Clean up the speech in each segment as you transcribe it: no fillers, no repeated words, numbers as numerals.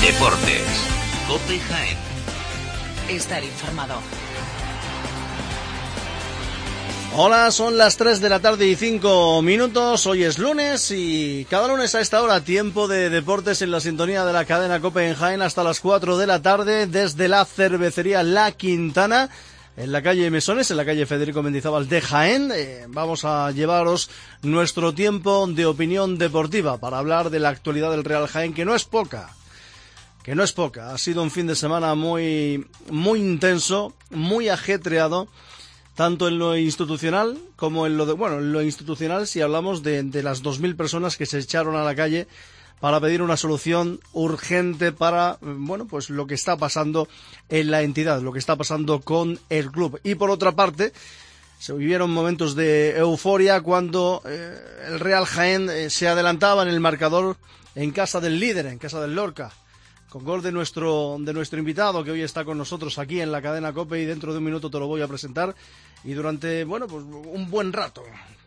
Deportes. COPE Jaén. Estar informado. Hola, son las 3 de la tarde y 5 minutos. Hoy es lunes y cada lunes a esta hora tiempo de deportes en la sintonía de la cadena COPE en Jaén hasta las 4 de la tarde desde la cervecería La Quintana en la calle Mesones, en la calle Federico Mendizábal de Jaén. Vamos a llevaros nuestro tiempo de opinión deportiva para hablar de la actualidad del Real Jaén, que no es poca. Ha sido un fin de semana muy intenso, muy ajetreado, tanto en lo institucional como en lo institucional, si hablamos de las 2.000 personas que se echaron a la calle para pedir una solución urgente para, pues lo que está pasando en la entidad, lo que está pasando con el club. Y por otra parte, se vivieron momentos de euforia cuando el Real Jaén se adelantaba en el marcador en casa del líder, en casa del Lorca, con gol de nuestro invitado, que hoy está con nosotros aquí en la cadena COPE, y dentro de un minuto te lo voy a presentar. Y durante, pues un buen rato,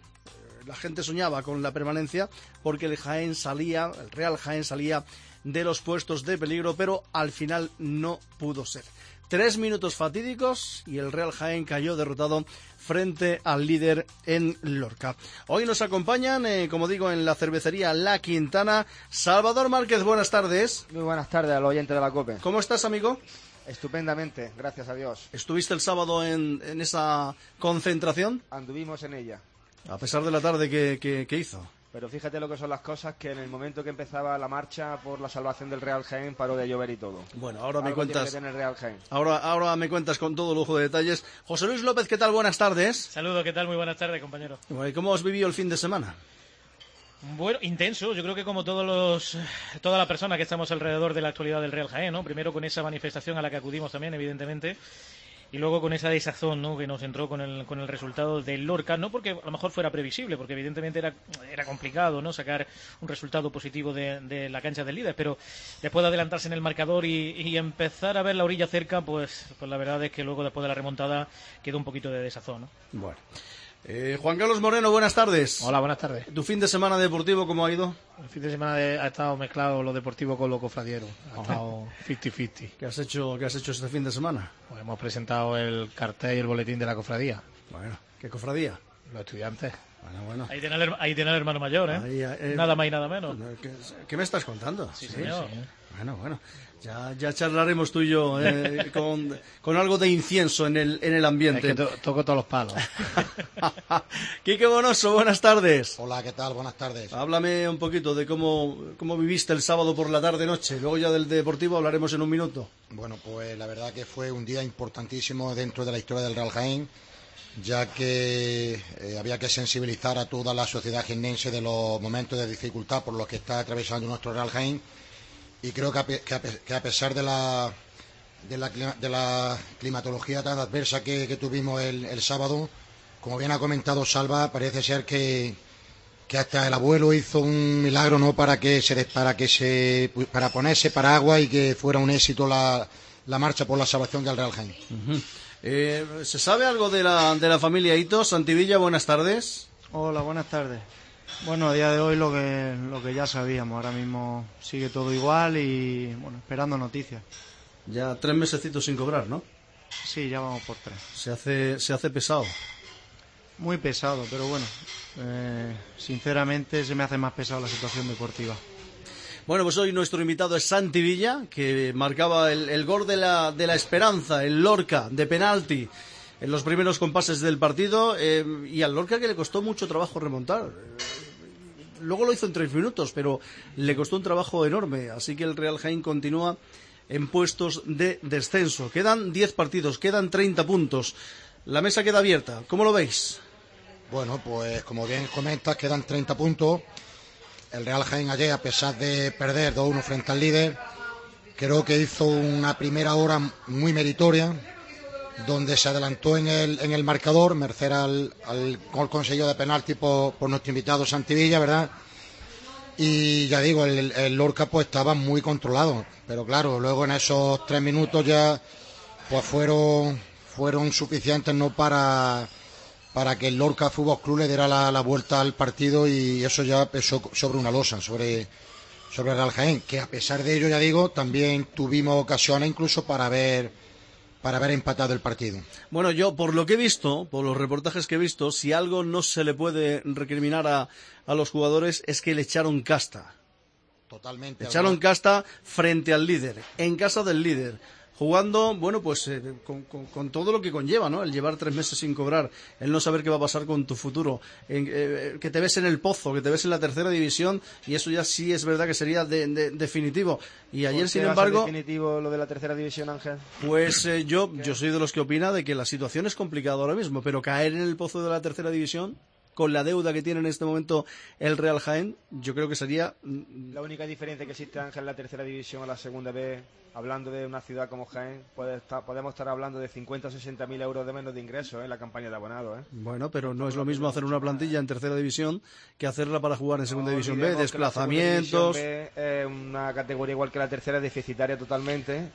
la gente soñaba con la permanencia, porque el Real Jaén salía de los puestos de peligro, pero al final no pudo ser. 3 minutos fatídicos y el Real Jaén cayó derrotado frente al líder en Lorca. Hoy nos acompañan, como digo, en la cervecería La Quintana, Salvador Márquez. Buenas tardes. Muy buenas tardes al oyente de la COPE. ¿Cómo estás, amigo? Estupendamente, gracias a Dios. ¿Estuviste el sábado en esa concentración? Anduvimos en ella. A pesar de la tarde que hizo. Pero fíjate lo que son las cosas, que en el momento que empezaba la marcha por la salvación del Real Jaén paró de llover y todo. Bueno, ahora me Algo cuentas. tiene que tener Real Jaén. Ahora me cuentas con todo lujo de detalles. José Luis López, ¿qué tal? Buenas tardes. Saludos, ¿qué tal? Muy buenas tardes, compañero. ¿Cómo has vivido el fin de semana? Bueno, intenso. Yo creo que como toda la persona que estamos alrededor de la actualidad del Real Jaén, ¿no? Primero con esa manifestación a la que acudimos también, evidentemente. Y luego con esa desazón, ¿no?, que nos entró con el resultado del Lorca, no porque a lo mejor fuera previsible, porque evidentemente era complicado, ¿no?, sacar un resultado positivo de la cancha del líder, pero después de adelantarse en el marcador y empezar a ver la orilla cerca, pues la verdad es que luego después de la remontada quedó un poquito de desazón, ¿no? Bueno. Juan Carlos Moreno, buenas tardes. Hola, buenas tardes. ¿Tu fin de semana deportivo cómo ha ido? El fin de semana ha estado mezclado lo deportivo con lo cofradiero. Ha estado 50-50. ¿Qué has hecho este fin de semana? Pues hemos presentado el cartel y el boletín de la cofradía. Bueno, ¿qué cofradía? Los estudiantes. Bueno. Ahí tiene el hermano mayor, ¿eh? Nada más y nada menos. ¿Qué me estás contando? Sí, señor. Sí. Bueno. Ya charlaremos tú y yo con algo de incienso en el ambiente. Es que toco todos los palos. Quique Bonoso, buenas tardes. Hola, ¿qué tal? Buenas tardes. Háblame un poquito de cómo viviste el sábado por la tarde-noche. Luego ya del deportivo hablaremos en un minuto. Bueno, pues la verdad que fue un día importantísimo dentro de la historia del Real Jaén, ya que había que sensibilizar a toda la sociedad jiennense de los momentos de dificultad por los que está atravesando nuestro Real Jaén. Y creo que a pesar de la climatología tan adversa que tuvimos el sábado, como bien ha comentado Salva, parece ser que hasta el abuelo hizo un milagro, ¿no?, para ponerse paraguas y que fuera un éxito la marcha por la salvación del Real Jaén. Uh-huh. ¿Se sabe algo de la familia Hito? Santivilla, buenas tardes. Hola, buenas tardes. Bueno, a día de hoy lo que ya sabíamos. Ahora mismo sigue todo igual y, esperando noticias. Ya 3 mesecitos sin cobrar, ¿no? Sí, ya vamos por 3. Se hace pesado. Muy pesado, pero bueno, sinceramente se me hace más pesado la situación deportiva. Bueno, pues hoy nuestro invitado es Santi Villa, que marcaba el gol de la esperanza, el Lorca, de penalti, en los primeros compases del partido, y al Lorca que le costó mucho trabajo remontar. Luego lo hizo en 3 minutos, pero le costó un trabajo enorme, así que el Real Jaén continúa en puestos de descenso. Quedan 10 partidos, quedan 30 puntos. La mesa queda abierta. ¿Cómo lo veis? Bueno, pues como bien comentas, quedan 30 puntos. El Real Jaén ayer, a pesar de perder 2-1 frente al líder, creo que hizo una primera hora muy meritoria, donde se adelantó en el marcador, merced al gol conseguido de penalti por nuestro invitado Santivilla, ¿verdad? Y ya digo, el Lorca pues estaba muy controlado, pero claro, luego en esos 3 minutos ya pues fueron suficientes, ¿no?, para que el Lorca Fútbol Club le diera la vuelta al partido, y eso ya pesó sobre una losa, sobre sobre el Real Jaén, que a pesar de ello, ya digo, también tuvimos ocasiones incluso para haber empatado el partido. Bueno, yo por lo que he visto, por los reportajes que he visto, si algo no se le puede recriminar a los jugadores es que le echaron casta. Totalmente. Le echaron casta frente al líder, en casa del líder. Jugando, bueno, pues con todo lo que conlleva, ¿no? El llevar 3 meses sin cobrar, el no saber qué va a pasar con tu futuro, que te ves en el pozo, que te ves en la tercera división, y eso ya sí es verdad que sería definitivo. Y ayer, sin embargo... definitivo lo de la tercera división, Ángel? Pues yo soy de los que opina de que la situación es complicada ahora mismo, pero caer en el pozo de la tercera división, con la deuda que tiene en este momento el Real Jaén, yo creo que sería... La única diferencia que existe, Ángel, en la tercera división a la segunda vez, hablando de una ciudad como Jaén, podemos estar hablando de 50 o 60 mil euros de menos de ingresos en la campaña de abonados. Bueno, pero no es lo mismo hacer una plantilla en tercera división que hacerla para jugar en segunda división B, desplazamientos... La segunda división B es una categoría igual que la tercera, deficitaria totalmente,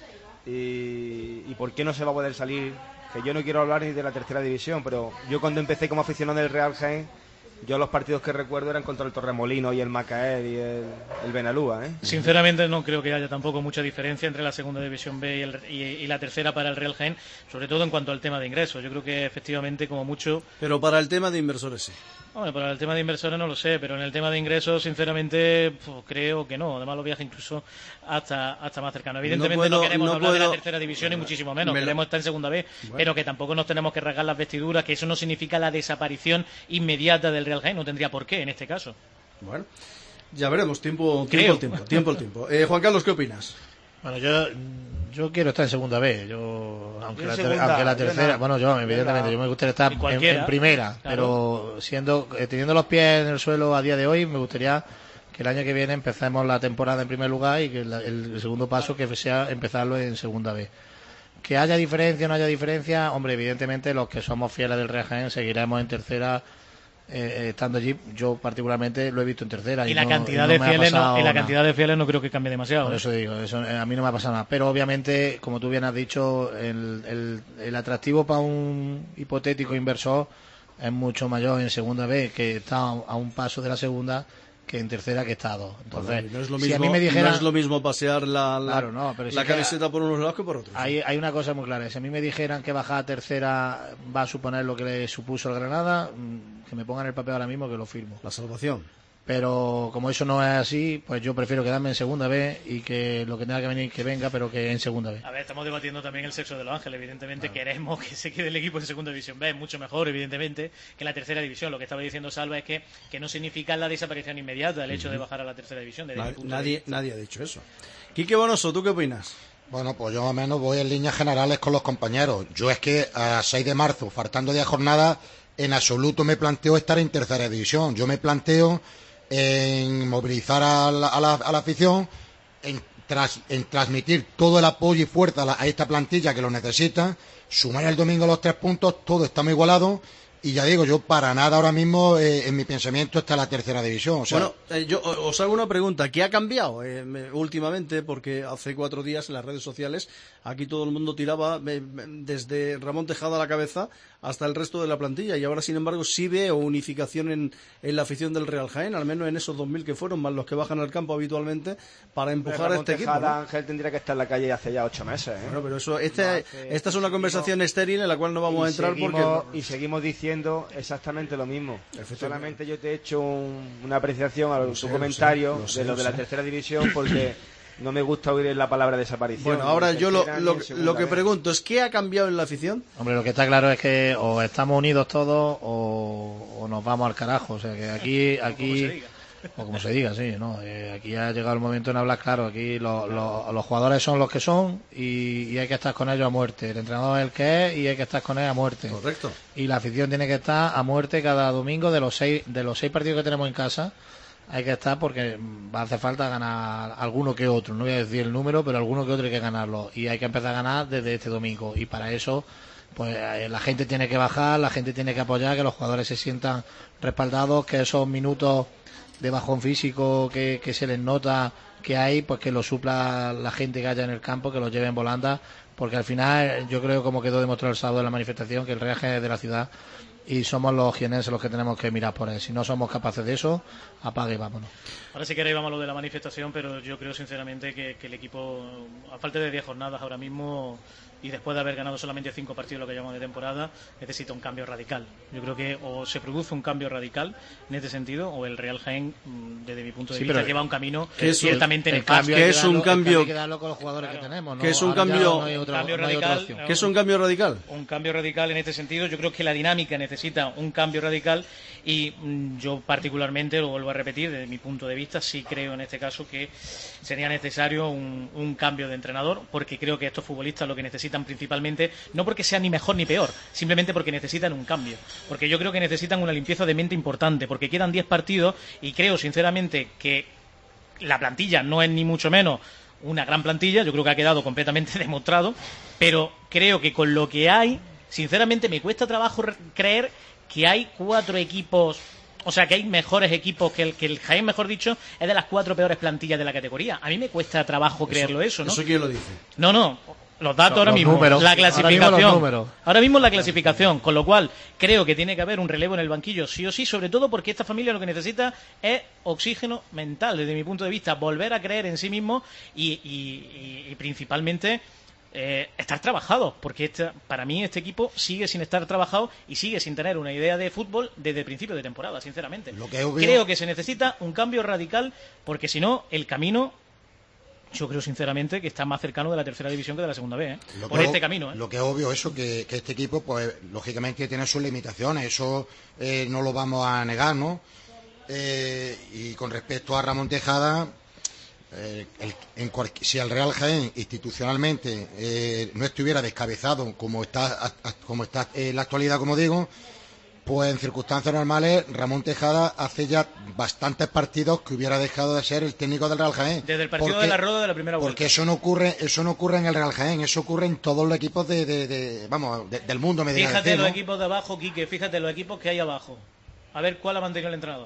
y ¿por qué no se va a poder salir? Que yo no quiero hablar ni de la tercera división, pero yo cuando empecé como aficionado del Real Jaén, yo los partidos que recuerdo eran contra el Torremolinos y el Macaer y el Benalúa. Sinceramente no creo que haya tampoco mucha diferencia entre la segunda división B y la tercera para el Real Jaén, sobre todo en cuanto al tema de ingresos. Yo creo que efectivamente como mucho... Pero para el tema de inversores sí. Bueno, para el tema de inversores no lo sé, pero en el tema de ingresos, sinceramente, creo que no. Además, los viajes incluso hasta más cercanos. Evidentemente no queremos hablar de la tercera división y muchísimo menos. Queremos estar en segunda B, pero que tampoco nos tenemos que rasgar las vestiduras, que eso no significa la desaparición inmediata del Real Jaén. No tendría por qué en este caso. Bueno, ya veremos. Tiempo al tiempo. Juan Carlos, ¿qué opinas? Bueno, yo quiero estar en segunda B, aunque la tercera, bueno, yo evidentemente yo me gustaría estar en primera, claro. Pero teniendo los pies en el suelo a día de hoy, me gustaría que el año que viene empecemos la temporada en primer lugar y que el segundo paso que sea empezarlo en segunda B. Que haya diferencia o no haya diferencia, hombre, evidentemente los que somos fieles del Real Jaén seguiremos en tercera. Estando allí, yo particularmente lo he visto en tercera y la cantidad de fieles no creo que cambie demasiado. Por eso digo, a mí no me ha pasado nada, pero obviamente, como tú bien has dicho, el atractivo para un hipotético inversor es mucho mayor en segunda B, que está a un paso de la segunda, que en tercera que está a 2. Entonces, no es lo mismo, si a mí me dijeran, no es lo mismo pasear la camiseta por unos lados que por otros. Hay una cosa muy clara, si a mí me dijeran que bajar a tercera va a suponer lo que le supuso el Granada, que me pongan el papel ahora mismo que lo firmo. La salvación. Pero como eso no es así, pues yo prefiero quedarme en segunda B y que lo que tenga que venir que venga, pero que en segunda B. A ver, estamos debatiendo también el sexo de los ángeles. Evidentemente queremos que se quede el equipo en segunda división B. Es mucho mejor, evidentemente, que la tercera división. Lo que estaba diciendo Salva es que no significa la desaparición inmediata el hecho de bajar a la tercera división. Nadie ha dicho eso. Quique Bonoso, ¿tú qué opinas? Bueno, pues yo más o menos voy en líneas generales con los compañeros. Yo es que a 6 de marzo, faltando 10 jornadas, en absoluto me planteo estar en tercera división. Yo me planteo en movilizar a la afición, en transmitir todo el apoyo y fuerza a esta plantilla que lo necesita, sumar el domingo los 3 puntos, todo está muy igualado. Y ya digo, yo para nada ahora mismo en mi pensamiento está la tercera división. O sea, bueno, yo os hago una pregunta. ¿Qué ha cambiado últimamente? Porque hace 4 días en las redes sociales aquí todo el mundo tiraba desde Ramón Tejada a la cabeza hasta el resto de la plantilla. Y ahora, sin embargo, sí veo unificación en la afición del Real Jaén, al menos en esos 2.000 que fueron, más los que bajan al campo habitualmente, para empujar a este equipo, ¿no? Ángel tendría que estar en la calle hace ya 8 meses. Bueno, pero eso, esta es una conversación estéril en la cual no vamos a entrar y seguimos diciendo exactamente lo mismo. Solamente yo te he hecho una apreciación a tu comentario de lo de la tercera división porque no me gusta oír la palabra desaparición. Bueno, ahora yo lo que pregunto es ¿qué ha cambiado en la afición? Hombre, lo que está claro es que o estamos unidos todos o nos vamos al carajo. O sea que aquí o como se diga, sí, ¿no? Aquí ha llegado el momento en hablar claro. Aquí los jugadores son los que son y hay que estar con ellos a muerte. El entrenador es el que es y hay que estar con él a muerte. Correcto. Y la afición tiene que estar a muerte cada domingo de los 6 partidos que tenemos en casa. Hay que estar porque va a hacer falta ganar alguno que otro. No voy a decir el número, pero alguno que otro hay que ganarlo. Y hay que empezar a ganar desde este domingo. Y para eso, pues la gente tiene que bajar, la gente tiene que apoyar, que los jugadores se sientan respaldados, que esos minutos de bajón físico que se les nota que hay, pues que lo supla la gente que haya en el campo, que los lleve en volandas, porque al final yo creo, como quedó demostrado el sábado en la manifestación, que el Real Jaén de la ciudad y somos los jienenses los que tenemos que mirar por él. Si no somos capaces de eso, apague y vámonos. Ahora si queréis vamos a lo de la manifestación, pero yo creo sinceramente que el equipo, a falta de 10 jornadas ahora mismo, y después de haber ganado solamente 5 partidos lo que llamamos de temporada, necesita un cambio radical. Yo creo que o se produce un cambio radical en este sentido, o el Real Jaén, desde mi punto de vista, lleva un camino ciertamente nefasto. ¿Qué es un cambio? Hay que darlo con los jugadores que tenemos, ¿no? ¿Qué es un cambio? Radical? ¿Qué es un cambio radical? Un cambio radical en este sentido. Yo creo que la dinámica necesita un cambio radical y yo particularmente, lo vuelvo a repetir, desde mi punto de vista, sí creo en este caso que sería necesario un cambio de entrenador, porque creo que estos futbolistas lo que necesitan principalmente, no porque sean ni mejor ni peor, simplemente porque necesitan un cambio, porque yo creo que necesitan una limpieza de mente importante, porque quedan 10 partidos y creo sinceramente que la plantilla no es ni mucho menos una gran plantilla, yo creo que ha quedado completamente demostrado, pero creo que con lo que hay, sinceramente me cuesta trabajo creer que hay 4 equipos, o sea, que hay mejores equipos que el Jaén, mejor dicho, es de las 4 peores plantillas de la categoría. A mí me cuesta trabajo creerlo eso, ¿no? ¿Eso quién lo dice? No, los datos ahora mismo, números, la clasificación. Ahora mismo la clasificación, con lo cual creo que tiene que haber un relevo en el banquillo, sí o sí, sobre todo porque esta familia lo que necesita es oxígeno mental, desde mi punto de vista, volver a creer en sí mismo y principalmente estar trabajado, porque para mí este equipo sigue sin estar trabajado y sigue sin tener una idea de fútbol desde el principio de temporada, sinceramente. Creo que se necesita un cambio radical, porque si no, el camino, yo creo sinceramente que está más cercano de la tercera división que de la segunda B, por este camino. Lo que es obvio eso, que este equipo, pues lógicamente tiene sus limitaciones, eso no lo vamos a negar, ¿no? Y con respecto a Ramón Tejada, si el Real Jaén institucionalmente no estuviera descabezado como está en la actualidad, como digo, pues en circunstancias normales Ramón Tejada hace ya bastantes partidos que hubiera dejado de ser el técnico del Real Jaén. Desde el partido de la Roda de la primera vuelta. Porque eso no ocurre en el Real Jaén, eso ocurre en todos los equipos del mundo, me diría. Fíjate decir, los ¿no? equipos de abajo, Quique, fíjate los equipos que hay abajo. A ver cuál ha mantenido el entrenador.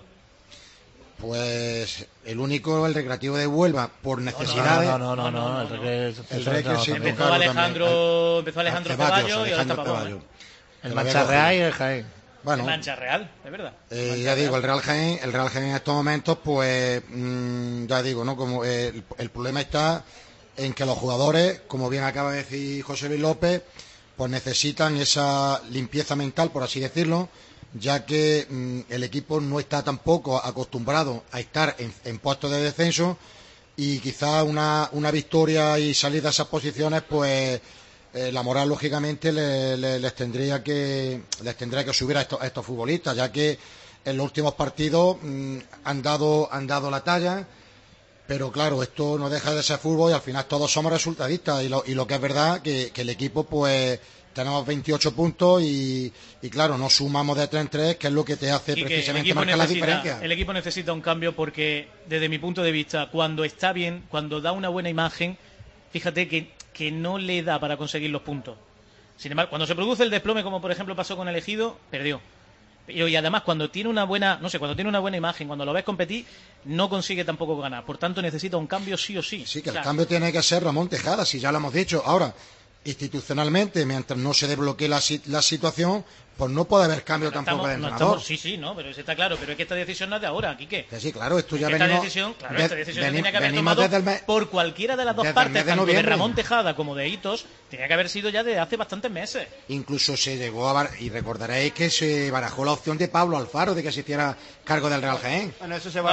Pues el único, el Recreativo de Huelva, por necesidades. No. El Recre sí, empezó Alejandro Ceballos y ahora está Pavón. El Mancha Real y el Jaén. Bueno, el Mancha Real, es verdad. Ya digo, el Real Jaén en estos momentos, pues ya digo, ¿no? Como el problema está en que los jugadores, como bien acaba de decir José Luis López, pues necesitan esa limpieza mental, por así decirlo, ya que el equipo no está tampoco acostumbrado a estar en puestos de descenso, y quizá una victoria y salir de esas posiciones, pues la moral lógicamente les tendría que subir a estos futbolistas, ya que en los últimos partidos han dado la talla, pero claro, esto no deja de ser fútbol y al final todos somos resultadistas, y lo que es verdad que el equipo, pues tenemos 28 puntos y claro, no sumamos de 3 en 3, que es lo que te hace precisamente marcar la diferencia. El equipo necesita un cambio porque, desde mi punto de vista, cuando está bien, cuando da una buena imagen, fíjate que no le da para conseguir los puntos. Sin embargo, cuando se produce el desplome, como por ejemplo pasó con el Ejido, perdió. Y además, cuando tiene una buena imagen, cuando lo ves competir, no consigue tampoco ganar. Por tanto, necesita un cambio sí o sí. Sí, que el cambio tiene que ser Ramón Tejada, si ya lo hemos dicho. Ahora, institucionalmente, mientras no se desbloquee la situación, pues no puede haber cambio tampoco de entrenador. Pero eso está claro, pero es que esta decisión no es de ahora, Quique. Sí, claro, esto ya esta decisión tenía que haber tomado por cualquiera de las dos partes, tanto de Ramón Tejada como de Hitos, tenía que haber sido ya de hace bastantes meses. Incluso se llegó y recordaréis que se barajó la opción de Pablo Alfaro de que se hiciera cargo del Real Jaén. Bueno, eso se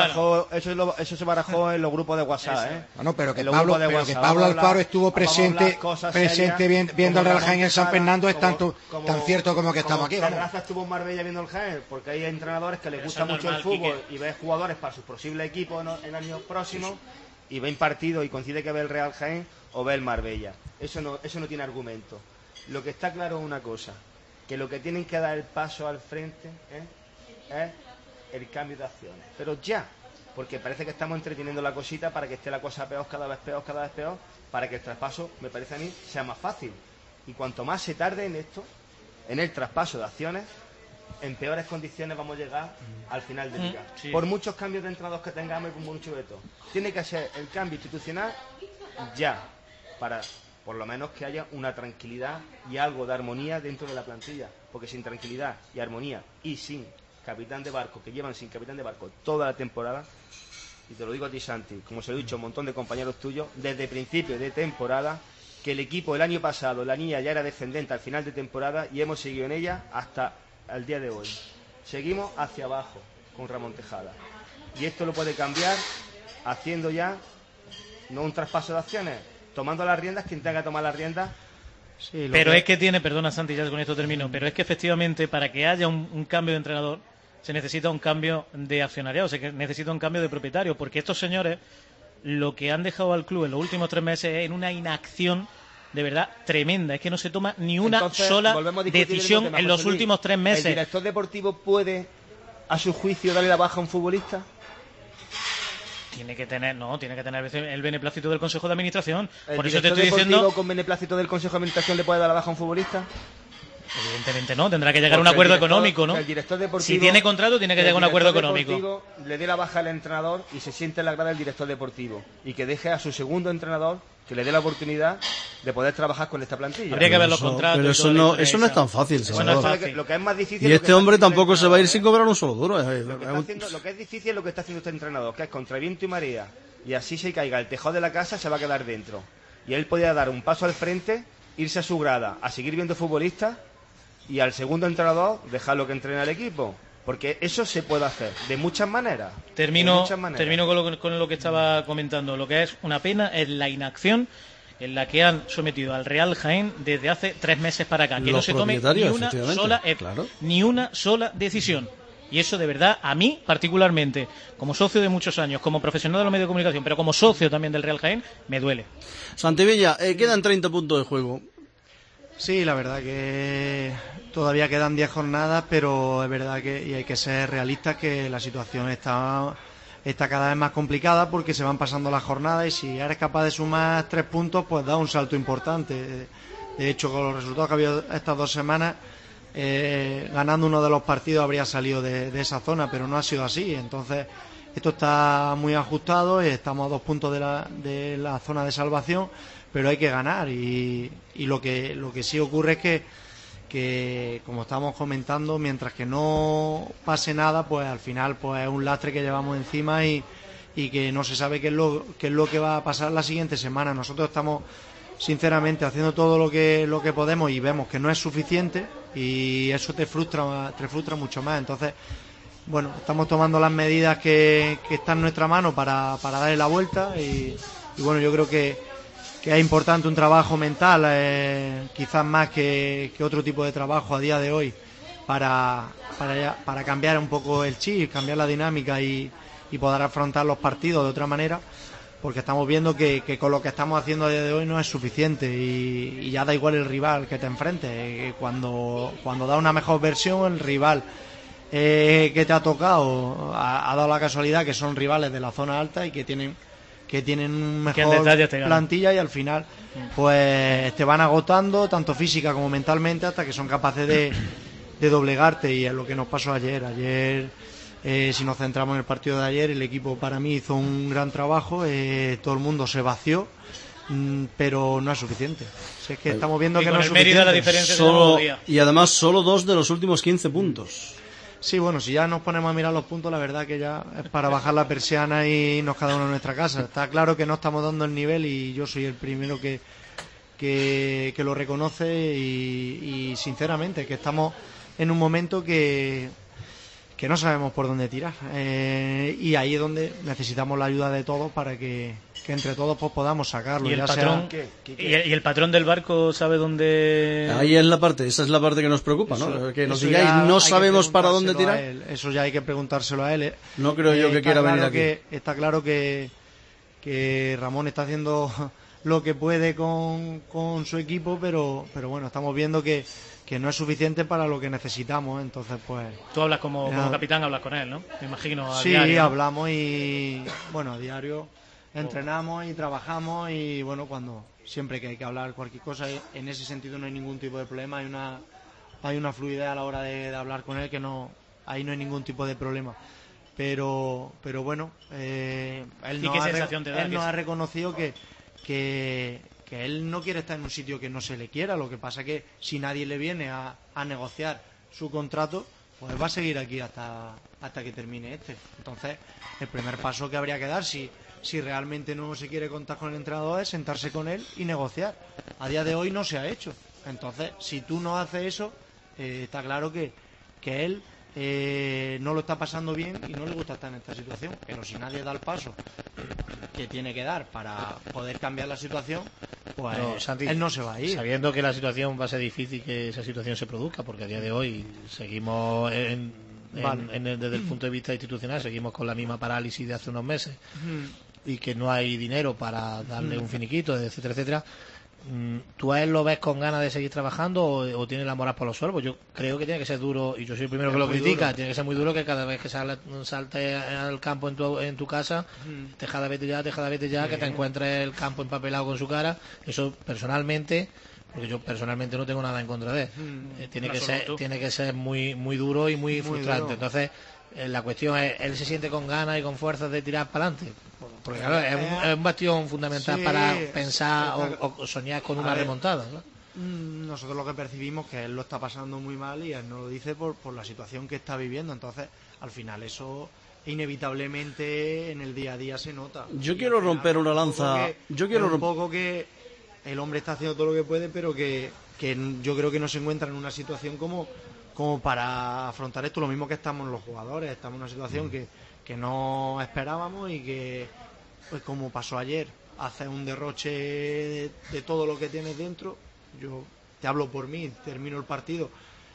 barajó en los grupos de WhatsApp, Bueno, pero que Pablo Alfaro estuvo presente viendo al Real Jaén en San Fernando, es tan cierto como que estamos aquí. Terraza estuvo en Marbella viendo el Jaén, porque hay entrenadores que les gusta mucho el fútbol, Quique, y ven jugadores para sus posibles equipos en años próximos, y ven partidos y coincide que ve el Real Jaén o ve el Marbella. Eso no tiene argumento. Lo que está claro es una cosa, que lo que tienen que dar el paso al frente es el cambio de acciones, pero ya, porque parece que estamos entreteniendo la cosita para que esté la cosa cada vez peor, para que el traspaso, me parece a mí, sea más fácil. Y cuanto más se tarde en esto, en el traspaso de acciones, en peores condiciones vamos a llegar al final de liga. Sí. Por muchos cambios de entrenadores que tengamos y por mucho de todo. Tiene que ser el cambio institucional ya, para por lo menos que haya una tranquilidad y algo de armonía dentro de la plantilla, porque sin tranquilidad y armonía y sin capitán de barco, que llevan sin capitán de barco toda la temporada, y te lo digo a ti, Santi, como se lo he dicho a un montón de compañeros tuyos, desde principio de temporada, que el equipo el año pasado, la niña ya era descendente al final de temporada y hemos seguido en ella hasta el día de hoy. Seguimos hacia abajo con Ramón Tejada. Y esto lo puede cambiar haciendo ya, no un traspaso de acciones, tomando las riendas, quien tenga que tomar las riendas. Sí, pero es que tiene, perdona Santi, ya con esto termino, pero es que efectivamente para que haya un cambio de entrenador se necesita un cambio de accionariado, se necesita un cambio de propietario, porque estos señores lo que han dejado al club en los últimos 3 meses es en una inacción de verdad tremenda, es que no se toma ni una sola decisión en los últimos 3 meses. ¿El director deportivo puede, a su juicio, darle la baja a un futbolista? Tiene que tener el beneplácito del Consejo de Administración. Por eso te estoy diciendo. ¿Con beneplácito del Consejo de Administración le puede dar la baja a un futbolista? Evidentemente no, tendrá que llegar a un acuerdo económico, ¿no? El director deportivo, si tiene contrato, tiene que llegar a un acuerdo económico. Le dé la baja al entrenador y se siente en la grada del director deportivo. Y que deje a su segundo entrenador que le dé la oportunidad de poder trabajar con esta plantilla. Habría que ver los contratos. Pero eso no es tan fácil, Lo que es más difícil. Y este hombre tampoco se va a ir sin cobrar un solo duro. Lo que es difícil es lo que está haciendo este entrenador, que es contra viento y marea. Y así se caiga el tejado de la casa, se va a quedar dentro. Y él podía dar un paso al frente, irse a su grada, a seguir viendo futbolistas, y al segundo entrenador dejarlo que entrene al equipo. Porque eso se puede hacer de muchas maneras. Termino con lo que estaba comentando. Lo que es una pena es la inacción en la que han sometido al Real Jaén desde hace 3 meses para acá. Que no se tome ni una sola decisión. Y eso, de verdad, a mí particularmente, como socio de muchos años, como profesional de los medios de comunicación, pero como socio también del Real Jaén, me duele. Santivilla, quedan 30 puntos de juego. Sí, la verdad que todavía quedan 10 jornadas, pero es verdad que y hay que ser realistas, que la situación está cada vez más complicada porque se van pasando las jornadas y si eres capaz de sumar 3 puntos, pues da un salto importante. De hecho, con los resultados que ha habido estas 2 semanas, ganando uno de los partidos habría salido de esa zona, pero no ha sido así. Entonces, esto está muy ajustado, estamos a 2 puntos de la zona de salvación, pero hay que ganar y lo que sí ocurre es que como estamos comentando, mientras que no pase nada, pues al final pues es un lastre que llevamos encima y que no se sabe qué es lo que va a pasar la siguiente semana. Nosotros estamos sinceramente haciendo todo lo que podemos y vemos que no es suficiente y eso te frustra mucho más. Entonces, bueno, estamos tomando las medidas que están en nuestra mano para darle la vuelta y bueno, yo creo que es importante un trabajo mental, quizás más que otro tipo de trabajo a día de hoy, para cambiar un poco el chip, cambiar la dinámica y poder afrontar los partidos de otra manera, porque estamos viendo que con lo que estamos haciendo a día de hoy no es suficiente y ya da igual el rival que te enfrentes. Cuando da una mejor versión, el rival que te ha tocado ha dado la casualidad que son rivales de la zona alta y que tienen mejor plantilla y al final pues te van agotando tanto física como mentalmente hasta que son capaces de doblegarte y es lo que nos pasó ayer. Si nos centramos en el partido de ayer, el equipo para mí hizo un gran trabajo, todo el mundo se vació, pero no es suficiente. Es que estamos viendo que no es suficiente. La diferencia y además solo 2 de los últimos 15 puntos. Sí, bueno, si ya nos ponemos a mirar los puntos, la verdad que ya es para bajar la persiana y irnos cada uno a nuestra casa. Está claro que no estamos dando el nivel y yo soy el primero que lo reconoce y sinceramente que estamos en un momento que no sabemos por dónde tirar. Y ahí es donde necesitamos la ayuda de todos para que entre todos pues podamos sacarlo. ¿Y el patrón? ¿Y el patrón del barco sabe dónde? Ahí es esa es la parte que nos preocupa, ¿no? Que nos digáis, no sabemos para dónde tirar. Eso ya hay que preguntárselo a él. No creo yo que quiera venir aquí. Está claro que Ramón está haciendo lo que puede con su equipo, pero bueno, estamos viendo que no es suficiente para lo que necesitamos, entonces pues... Tú hablas como capitán, hablas con él, ¿no? Me imagino. Sí, diario, ¿no? Hablamos y bueno, a diario entrenamos y trabajamos y bueno, siempre que hay que hablar cualquier cosa, en ese sentido no hay ningún tipo de problema, hay una fluidez a la hora de hablar con él que ahí no hay ningún tipo de problema. Pero bueno, él nos ha reconocido que que él no quiere estar en un sitio que no se le quiera. Lo que pasa es que si nadie le viene a negociar su contrato, pues va a seguir aquí hasta que termine este. Entonces, el primer paso que habría que dar, si realmente no se quiere contar con el entrenador, es sentarse con él y negociar. A día de hoy no se ha hecho. Entonces, si tú no haces eso, está claro que él no lo está pasando bien y no le gusta estar en esta situación. Pero si nadie da el paso que tiene que dar para poder cambiar la situación, pues no, Santi, él no se va a ir. Sabiendo que la situación va a ser difícil que esa situación se produzca, porque a día de hoy seguimos desde el punto de vista institucional, seguimos con la misma parálisis de hace unos meses y que no hay dinero para darle un finiquito, etcétera, etcétera. ¿Tú a él lo ves con ganas de seguir trabajando o tiene la moral por los suelos? Yo creo que tiene que ser duro, y yo soy el primero que lo critica, tiene que ser muy duro que cada vez que salte al campo en tu casa, tejada vete ya, que te encuentres el campo empapelado con su cara. Eso personalmente, porque yo personalmente no tengo nada en contra de él, tiene que ser muy, muy duro y muy frustrante. Duro. Entonces, la cuestión es, ¿él se siente con ganas y con fuerzas de tirar para adelante? Porque claro, es un bastión fundamental para pensar o soñar con una remontada, ¿no? Nosotros lo que percibimos es que él lo está pasando muy mal y él no lo dice por la situación que está viviendo. Entonces, al final eso inevitablemente en el día a día se nota. Yo quiero romper una lanza. Un poco que el hombre está haciendo todo lo que puede, pero que yo creo que no se encuentra en una situación como para afrontar esto. Lo mismo que estamos los jugadores, estamos en una situación que no esperábamos y que, pues como pasó ayer, hace un derroche de todo lo que tienes dentro. Yo te hablo por mí, termino el partido,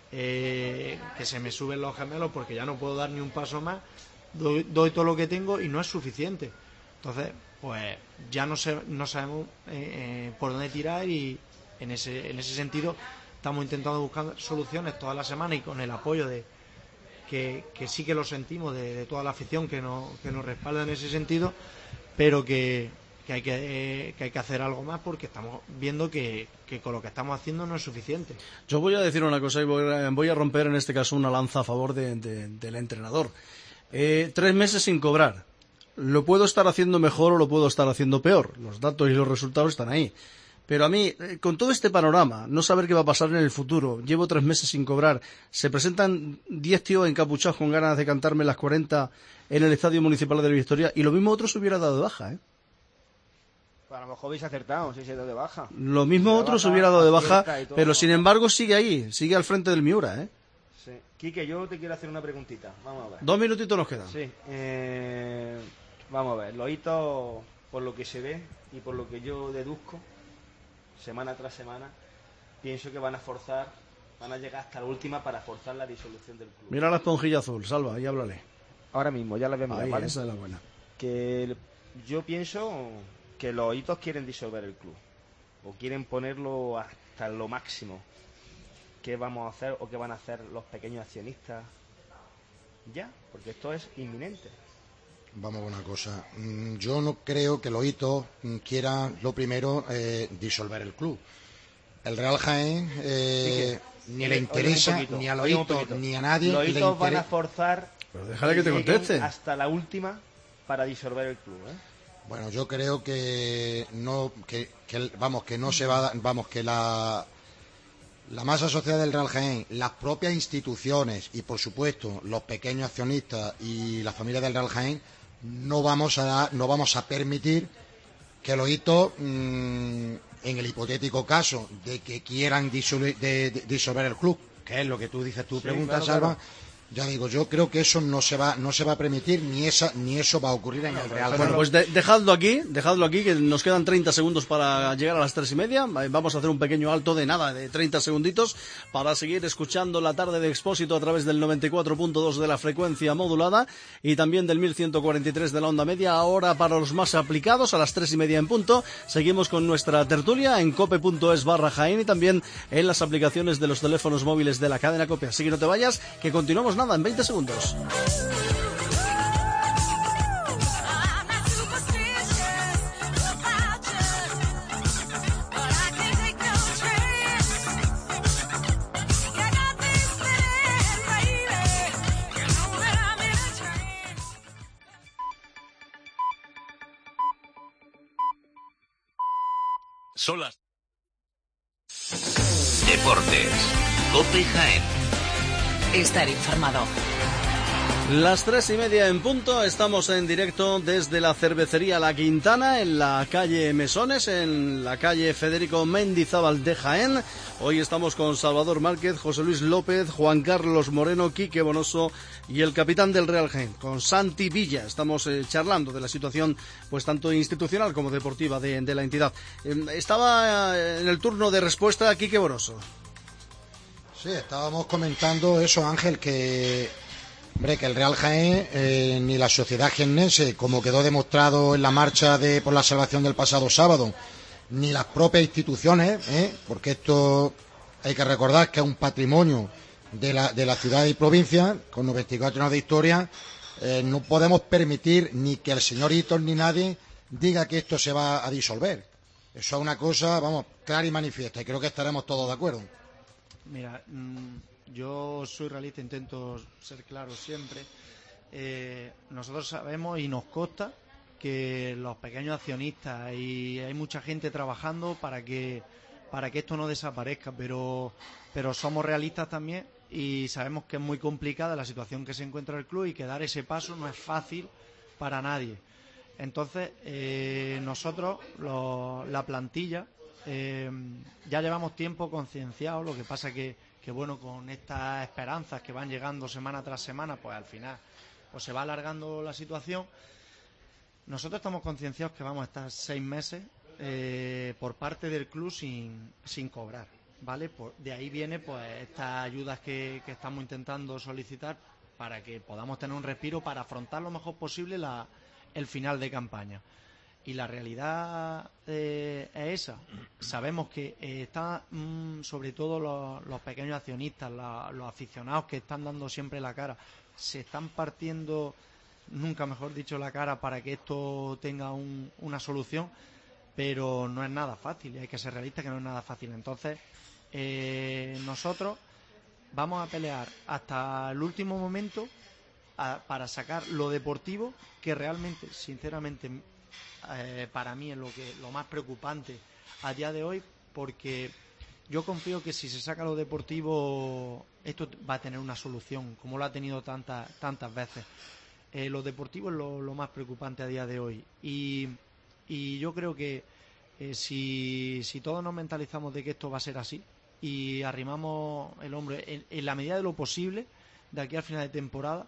que se me suben los gemelos porque ya no puedo dar ni un paso más, doy todo lo que tengo y no es suficiente. Entonces, pues ya no sabemos por dónde tirar, y en ese sentido estamos intentando buscar soluciones toda la semana, y con el apoyo de que sí que lo sentimos de toda la afición que nos respalda en ese sentido, pero que hay que hacer algo más, porque estamos viendo que con lo que estamos haciendo no es suficiente. Yo voy a decir una cosa y voy a romper en este caso una lanza a favor del entrenador. 3 meses sin cobrar. Lo puedo estar haciendo mejor o lo puedo estar haciendo peor. Los datos y los resultados están ahí. Pero a mí, con todo este panorama, no saber qué va a pasar en el futuro, llevo 3 meses sin cobrar, se presentan 10 tíos encapuchados con ganas de cantarme las 40 en el Estadio Municipal de la Victoria, y lo mismo otro se hubiera dado de baja, ¿eh? A lo mejor habéis acertado, si se ha dado de baja. Lo mismo otro se hubiera dado de baja, pero sin embargo sigue ahí, sigue al frente del Miura, ¿eh? Sí. Quique, yo te quiero hacer una preguntita, vamos a ver. 2 minutitos nos quedan. Sí, vamos a ver, los hitos, por lo que se ve y por lo que yo deduzco, semana tras semana, pienso que van a llegar hasta la última para forzar la disolución del club. Mira la esponjilla azul, Salva, ahí háblale. Ahora mismo, ya la vemos, ahí, ¿vale? Esa es la buena. Que yo pienso que los hitos quieren disolver el club, o quieren ponerlo hasta lo máximo. ¿Qué vamos a hacer o qué van a hacer los pequeños accionistas? Ya, porque esto es inminente. Vamos a una cosa. Yo no creo que los hitos quieran, lo primero, disolver el club. El Real Jaén ni le interesa, ni a los hitos, ni a nadie. Los hitos van a forzar. Pero déjale que te conteste. Hasta la última para disolver el club, ¿eh? Bueno, yo creo que no, que no se va, que la masa social del Real Jaén, las propias instituciones y, por supuesto, los pequeños accionistas y la familia del Real Jaén, no vamos a permitir que los hitos, en el hipotético caso de que quieran disolver el club, que es lo que tú dices, tu pregunta, claro, Salva. Claro. Ya digo, yo creo que eso no se va a permitir, ni eso va a ocurrir en el Real. Bueno, pues dejadlo aquí, que nos quedan 30 segundos para llegar a las 3:30. Vamos a hacer un pequeño alto de 30 segunditos para seguir escuchando la tarde de Expósito a través del 94.2 de la frecuencia modulada y también del 1143 de la onda media. Ahora, para los más aplicados, a las 3:30 en punto, seguimos con nuestra tertulia en cope.es/Jaén y también en las aplicaciones de los teléfonos móviles de la cadena COPE. Así que no te vayas, que continuamos nada, en 20 segundos. Son las Deportes. COPE Jaén. Estar informado. Las 3:30 en punto, estamos en directo desde la cervecería La Quintana, en la calle Mesones, en la calle Federico Mendizábal de Jaén. Hoy estamos con Salvador Márquez, José Luis López, Juan Carlos Moreno, Quique Bonoso y el capitán del Real Jaén, con Santi Villa. Estamos charlando de la situación, pues tanto institucional como deportiva de la entidad. Estaba en el turno de respuesta Quique Bonoso. Sí, estábamos comentando eso, Ángel, que el Real Jaén ni la sociedad jiennense, como quedó demostrado en la marcha por la salvación del pasado sábado, ni las propias instituciones, porque esto hay que recordar que es un patrimonio de la ciudad y provincia, con 94 años de historia, no podemos permitir ni que el señor Hitor ni nadie diga que esto se va a disolver. Eso es una cosa, vamos, clara y manifiesta, y creo que estaremos todos de acuerdo. Mira, yo soy realista, intento ser claro siempre. Nosotros sabemos y nos consta que los pequeños accionistas y hay mucha gente trabajando para que esto no desaparezca, pero somos realistas también y sabemos que es muy complicada la situación que se encuentra el club y que dar ese paso no es fácil para nadie. Entonces, nosotros, la plantilla, ya llevamos tiempo concienciados, lo que pasa que bueno, con estas esperanzas que van llegando semana tras semana, pues al final pues se va alargando la situación. Nosotros estamos concienciados que vamos a estar 6 meses por parte del club sin cobrar, ¿vale? De ahí viene pues estas ayudas que estamos intentando solicitar para que podamos tener un respiro para afrontar lo mejor posible el final de campaña. Y la realidad es esa. Sabemos que están, sobre todo los pequeños accionistas, los aficionados que están dando siempre la cara, se están partiendo, nunca mejor dicho, la cara para que esto tenga una solución, pero no es nada fácil, y hay que ser realistas que no es nada fácil. Entonces, nosotros vamos a pelear hasta el último momento para sacar lo deportivo, que realmente, sinceramente, para mí es lo más preocupante a día de hoy, porque yo confío que si se saca lo deportivo esto va a tener una solución, como lo ha tenido tantas veces. Lo deportivo es lo más preocupante a día de hoy y yo creo que si todos nos mentalizamos de que esto va a ser así y arrimamos el hombro en la medida de lo posible de aquí al final de temporada,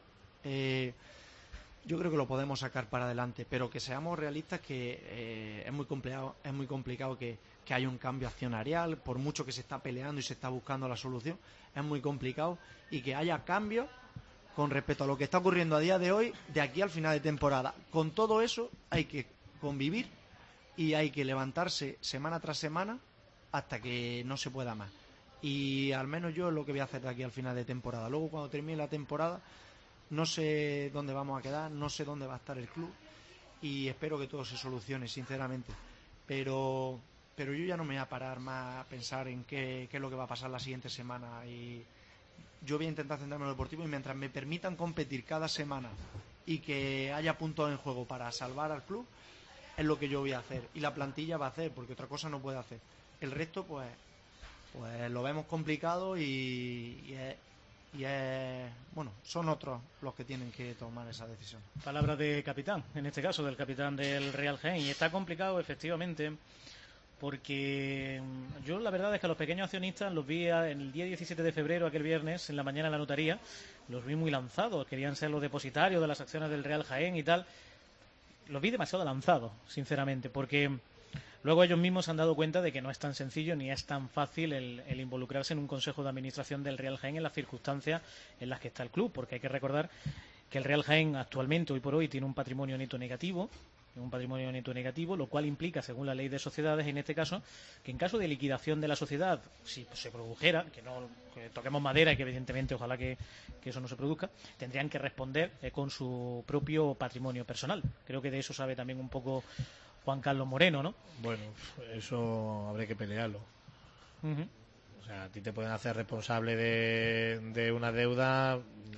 yo creo que lo podemos sacar para adelante, pero que seamos realistas, que es muy complicado que haya un cambio accionarial, por mucho que se está peleando y se está buscando la solución, es muy complicado, y que haya cambios con respecto a lo que está ocurriendo a día de hoy, de aquí al final de temporada. Con todo eso hay que convivir y hay que levantarse semana tras semana hasta que no se pueda más. Y al menos yo es lo que voy a hacer de aquí al final de temporada. Luego, cuando termine la temporada, no sé dónde vamos a quedar, no sé dónde va a estar el club y espero que todo se solucione, sinceramente. Pero yo ya no me voy a parar más a pensar en qué es lo que va a pasar la siguiente semana. Y yo voy a intentar centrarme en lo deportivo, y mientras me permitan competir cada semana y que haya puntos en juego para salvar al club, es lo que yo voy a hacer. Y la plantilla va a hacer, porque otra cosa no puede hacer. El resto, pues lo vemos complicado y bueno, son otros los que tienen que tomar esa decisión. Palabras de capitán, en este caso del capitán del Real Jaén, y está complicado efectivamente porque yo la verdad es que a los pequeños accionistas los vi el día 17 de febrero, aquel viernes, en la mañana en la notaría, los vi muy lanzados, querían ser los depositarios de las acciones del Real Jaén y tal. Los vi demasiado lanzados, sinceramente, porque luego ellos mismos se han dado cuenta de que no es tan sencillo ni es tan fácil el involucrarse en un consejo de administración del Real Jaén en las circunstancias en las que está el club, porque hay que recordar que el Real Jaén actualmente, hoy por hoy, tiene un patrimonio neto negativo, lo cual implica, según la ley de sociedades, en este caso, que en caso de liquidación de la sociedad, si se produjera, que toquemos madera y que evidentemente ojalá que eso no se produzca, tendrían que responder con su propio patrimonio personal. Creo que de eso sabe también un poco Juan Carlos Moreno, ¿no? Bueno, eso habría que pelearlo. Uh-huh. O sea, a ti te pueden hacer responsable de una deuda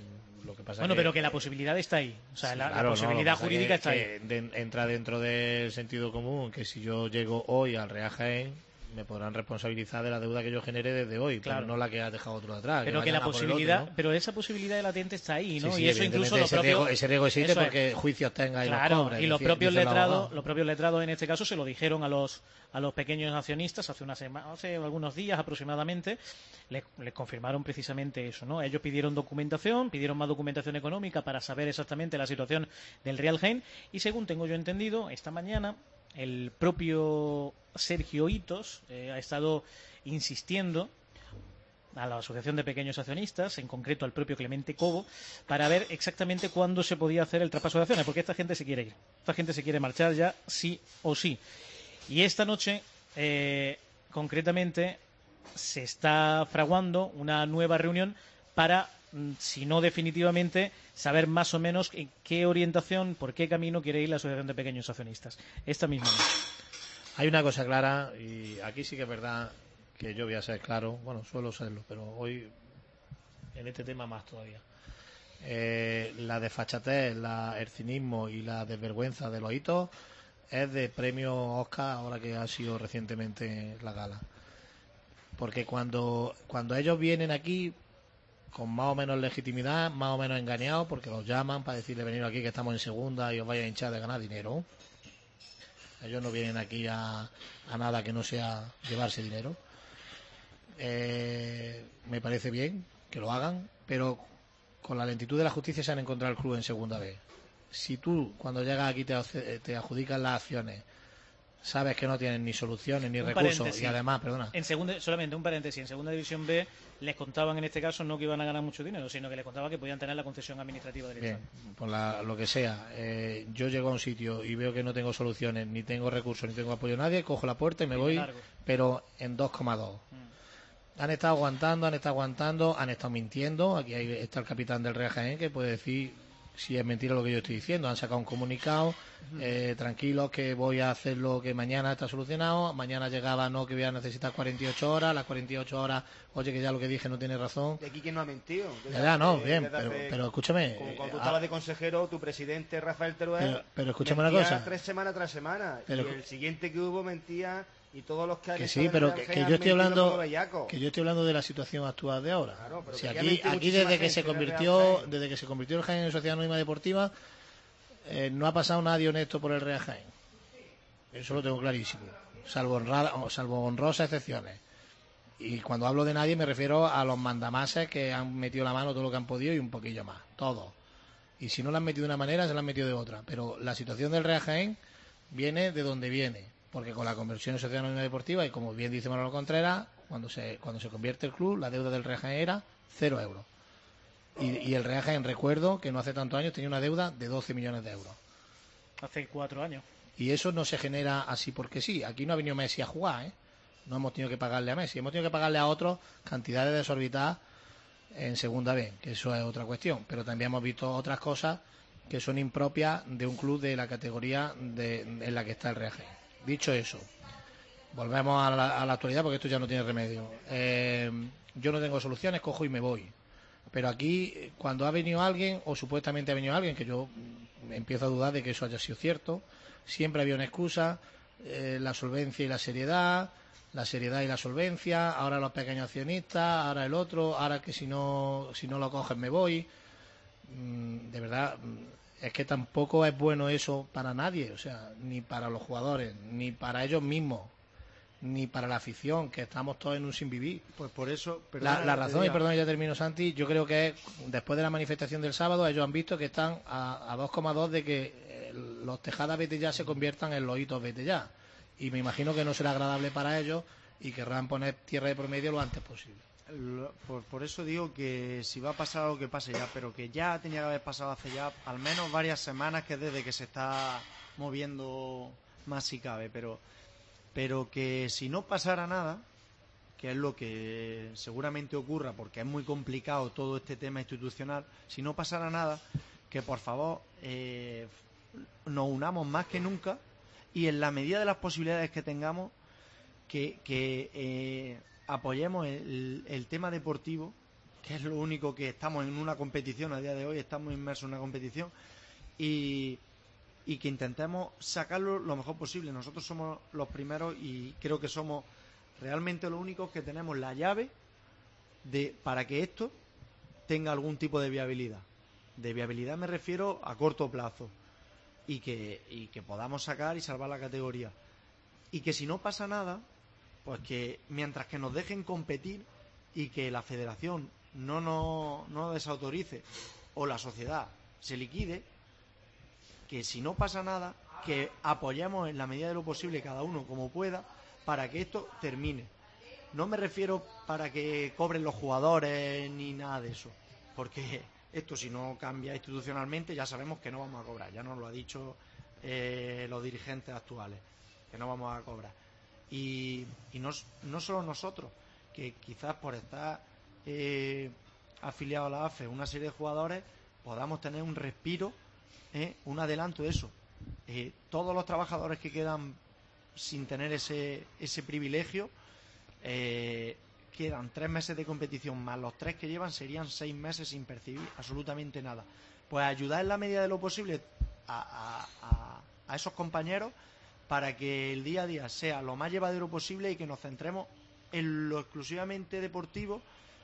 Lo que pasa bueno, pero que la posibilidad está ahí. O sea, la posibilidad jurídica está ahí. Entra dentro del sentido común, que si yo llego hoy al Real Jaén, me podrán responsabilizar de la deuda que yo genere desde hoy, claro, pero no la que ha dejado otro atrás. Pero que la posibilidad, otro, ¿no? Pero esa posibilidad de latente está ahí, ¿no? Sí, y eso incluso ese riesgo existe porque juicios tenga y claro, los cobres. Y los propios letrados en este caso se lo dijeron a los pequeños accionistas hace algunos días aproximadamente, les confirmaron precisamente eso, ¿no? Ellos pidieron más documentación económica para saber exactamente la situación del Real Jaén, y según tengo yo entendido, esta mañana el propio Sergio Hitos ha estado insistiendo a la Asociación de Pequeños Accionistas, en concreto al propio Clemente Cobo, para ver exactamente cuándo se podía hacer el traspaso de acciones, porque esta gente se quiere ir, esta gente se quiere marchar ya sí o sí. Y esta noche, concretamente, se está fraguando una nueva reunión para, si no definitivamente, saber más o menos en qué orientación, por qué camino quiere ir la Asociación de Pequeños Accionistas. Esta misma noche. Hay una cosa clara, y aquí sí que es verdad que yo voy a ser claro, bueno, suelo serlo, pero hoy en este tema más todavía. La desfachatez, el cinismo y la desvergüenza de los hitos es de premio Oscar, ahora que ha sido recientemente la gala. Porque cuando ellos vienen aquí con más o menos legitimidad, más o menos engañados, porque los llaman para decirle venir aquí que estamos en segunda y os vais a hinchar de ganar dinero. Ellos no vienen aquí a nada que no sea llevarse dinero. Me parece bien que lo hagan, pero con la lentitud de la justicia se han encontrado el club en segunda vez. Si tú, cuando llegas aquí, te adjudicas las acciones, sabes que no tienen ni soluciones ni recursos, y además, perdona. Solamente un paréntesis, en segunda división B les contaban en este caso no que iban a ganar mucho dinero, sino que les contaban que podían tener la concesión administrativa del Estado. Bien, por lo que sea, yo llego a un sitio y veo que no tengo soluciones, ni tengo recursos, ni tengo apoyo a nadie, cojo la puerta y me voy, pero en 2,2. Han estado aguantando, han estado mintiendo. Aquí está el capitán del Real Jaén que puede decir si es mentira lo que yo estoy diciendo. Han sacado un comunicado, tranquilos que voy a hacerlo, que mañana está solucionado. Mañana llegaba, no, que voy a necesitar 48 horas. Las 48 horas, oye, que ya lo que dije no tiene razón. ¿Y aquí quién no ha mentido? Ya, no, bien, pero escúchame. Cuando tú estabas de consejero, tu presidente Rafael Teruel pero escúchame una cosa. 3 semanas tras semana. Pero, y el siguiente que hubo mentía. Y todos los que sí, pero que yo estoy hablando de la situación actual de ahora. Claro, si aquí desde que se convirtió el Jaén en Sociedad Anónima Deportiva, no ha pasado nadie honesto por el Real Jaén. Eso lo tengo clarísimo, salvo honrosas excepciones. Y cuando hablo de nadie me refiero a los mandamases que han metido la mano todo lo que han podido y un poquillo más, todos. Y si no la han metido de una manera, se la han metido de otra. Pero la situación del Real Jaén viene de donde viene. Porque con la conversión en Sociedad Anónima Deportiva, y como bien dice Manolo Contreras, cuando se convierte el club, la deuda del Real Jaén era 0 euros. Y el Real Jaén, recuerdo que no hace tantos años tenía una deuda de 12 millones de euros. Hace 4 años. Y eso no se genera así porque sí. Aquí no ha venido Messi a jugar, ¿eh? No hemos tenido que pagarle a Messi. Hemos tenido que pagarle a otros cantidades desorbitadas en segunda vez, que eso es otra cuestión. Pero también hemos visto otras cosas que son impropias de un club de la categoría en la que está el Real Jaén. Dicho eso, volvemos a la actualidad porque esto ya no tiene remedio. Yo no tengo soluciones, cojo y me voy. Pero aquí, cuando ha venido alguien, o supuestamente ha venido alguien, que yo empiezo a dudar de que eso haya sido cierto, siempre había una excusa, la solvencia y la seriedad y la solvencia, ahora los pequeños accionistas, ahora el otro, ahora que si no lo cogen me voy. De verdad, es que tampoco es bueno eso para nadie, o sea, ni para los jugadores, ni para ellos mismos, ni para la afición, que estamos todos en un sin vivir. Pues por eso... La razón, y perdón, ya termino, Santi, yo creo que es, después de la manifestación del sábado, ellos han visto que están a 2,2 de que los Tejadas vete ya se conviertan en los hitos vete ya. Y me imagino que no será agradable para ellos y querrán poner tierra de promedio lo antes posible. Por eso digo que si va a pasar lo que pase ya, pero que ya tenía que haber pasado hace ya al menos varias semanas, que desde que se está moviendo más si cabe, pero que si no pasara nada, que es lo que seguramente ocurra porque es muy complicado todo este tema institucional, si no pasara nada, que por favor nos unamos más que nunca y en la medida de las posibilidades que tengamos que apoyemos el tema deportivo que es lo único que estamos en una competición a día de hoy, estamos inmersos en una competición y que intentemos sacarlo lo mejor posible. Nosotros somos los primeros y creo que somos realmente los únicos que tenemos la llave para que esto tenga algún tipo de viabilidad. De viabilidad me refiero a corto plazo y que podamos sacar y salvar la categoría. Y que si no pasa nada, pues que mientras que nos dejen competir y que la federación no desautorice o la sociedad se liquide, que si no pasa nada, que apoyemos en la medida de lo posible cada uno como pueda para que esto termine. No me refiero para que cobren los jugadores ni nada de eso, porque esto si no cambia institucionalmente ya sabemos que no vamos a cobrar, ya nos lo ha dicho los dirigentes actuales, que no vamos a cobrar. Y no solo nosotros, que quizás por estar afiliados a la AFE, una serie de jugadores, podamos tener un respiro, un adelanto de eso. Todos los trabajadores que quedan sin tener ese privilegio, quedan 3 meses de competición más los 3 que llevan, serían 6 meses sin percibir absolutamente nada. Pues ayudar en la medida de lo posible a esos compañeros para que el día a día sea lo más llevadero posible y que nos centremos en lo exclusivamente deportivo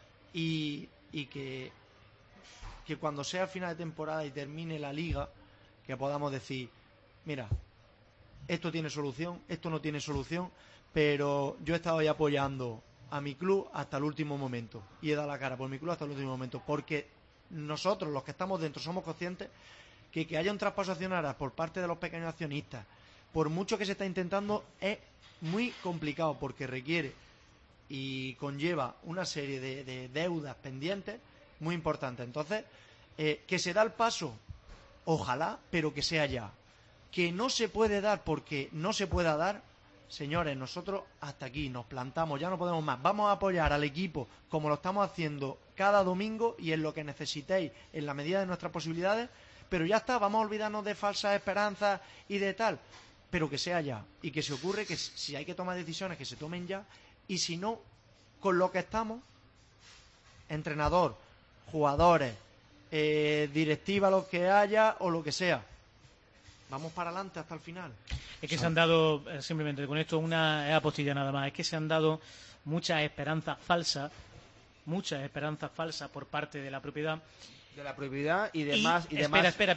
y que cuando sea final de temporada y termine la liga, que podamos decir, mira, esto tiene solución, esto no tiene solución, pero yo he estado ahí apoyando a mi club hasta el último momento y he dado la cara por mi club hasta el último momento, porque nosotros, los que estamos dentro, somos conscientes que haya un traspaso accionario por parte de los pequeños accionistas, por mucho que se está intentando, es muy complicado porque requiere y conlleva una serie de deudas pendientes muy importantes. Entonces, que se da el paso, ojalá, pero que sea ya. Que no se puede dar porque no se pueda dar, señores, nosotros hasta aquí nos plantamos, ya no podemos más. Vamos a apoyar al equipo como lo estamos haciendo cada domingo y en lo que necesitéis, en la medida de nuestras posibilidades, pero ya está, vamos a olvidarnos de falsas esperanzas y de tal, pero que sea ya, y que se ocurre que si hay que tomar decisiones, que se tomen ya, y si no, con lo que estamos, entrenador, jugadores, directiva, lo que haya o lo que sea, vamos para adelante hasta el final. Es que se han dado, simplemente con esto una apostilla nada más, es que se han dado muchas esperanzas falsas por parte de la propiedad. De la propiedad y demás. Espera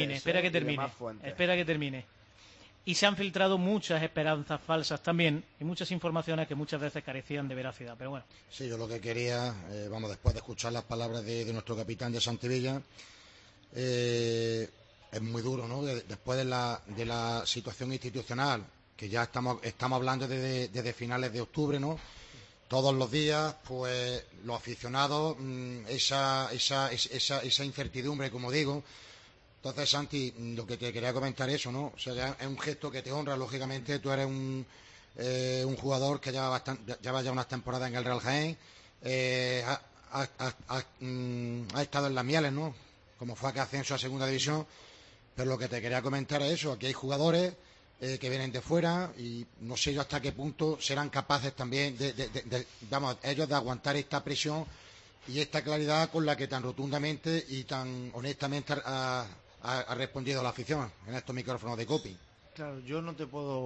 que termine. Y se han filtrado muchas esperanzas falsas también y muchas informaciones que muchas veces carecían de veracidad. Pero bueno. Sí, yo lo que quería, después de escuchar las palabras de nuestro capitán de Santevilla, es muy duro, ¿no? Después de la situación institucional, que ya estamos hablando desde finales de octubre, ¿no? Todos los días, pues los aficionados, esa incertidumbre, como digo. Entonces, Santi, lo que te quería comentar eso, ¿no? O sea, es un gesto que te honra, lógicamente. Tú eres un jugador que lleva ya unas temporadas en el Real Jaén. Ha estado en las mieles, ¿no? Como fue aquel ascenso a segunda división. Pero lo que te quería comentar es eso. Aquí hay jugadores que vienen de fuera y no sé yo hasta qué punto serán capaces también ellos de aguantar esta presión y esta claridad con la que tan rotundamente y tan honestamente ha respondido la afición en estos micrófonos de COPI. Claro, yo no te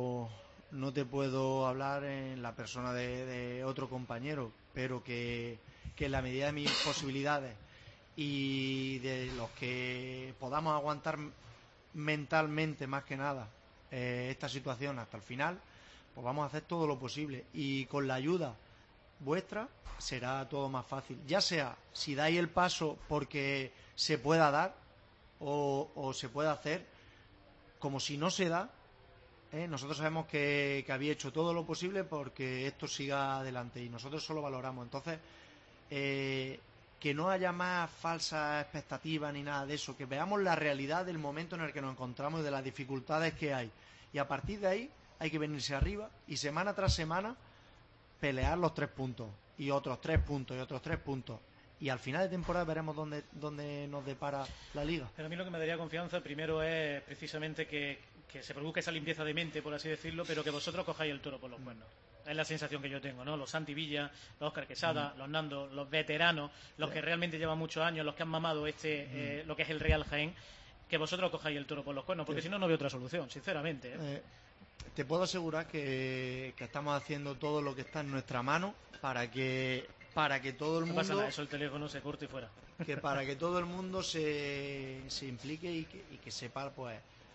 puedo hablar en la persona de otro compañero, pero que en la medida de mis posibilidades y de los que podamos aguantar mentalmente más que nada esta situación hasta el final, pues vamos a hacer todo lo posible y con la ayuda vuestra será todo más fácil, ya sea si dais el paso porque se pueda dar o se pueda hacer, como si no se da, nosotros sabemos que había hecho todo lo posible porque esto siga adelante y nosotros solo valoramos. Entonces, que no haya más falsas expectativas ni nada de eso, que veamos la realidad del momento en el que nos encontramos y de las dificultades que hay, y a partir de ahí hay que venirse arriba y semana tras semana pelear los 3 puntos y otros 3 puntos y otros 3 puntos, y al final de temporada veremos dónde nos depara la liga. Pero a mí lo que me daría confianza primero es precisamente que se produzca esa limpieza de mente, por así decirlo, pero que vosotros cojáis el toro por los cuernos. Es la sensación que yo tengo, ¿no? Los Santi Villa, los Óscar Quesada, los Nando, los veteranos, los que realmente llevan muchos años, los que han mamado lo que es el Real Jaén, que vosotros cojáis el toro por los cuernos, porque si no, no veo otra solución, sinceramente. Te puedo asegurar que estamos haciendo todo lo que está en nuestra mano para que todo el mundo... No pasa nada, eso el teléfono se corta y fuera. Que para que todo el mundo se implique y que sepa pues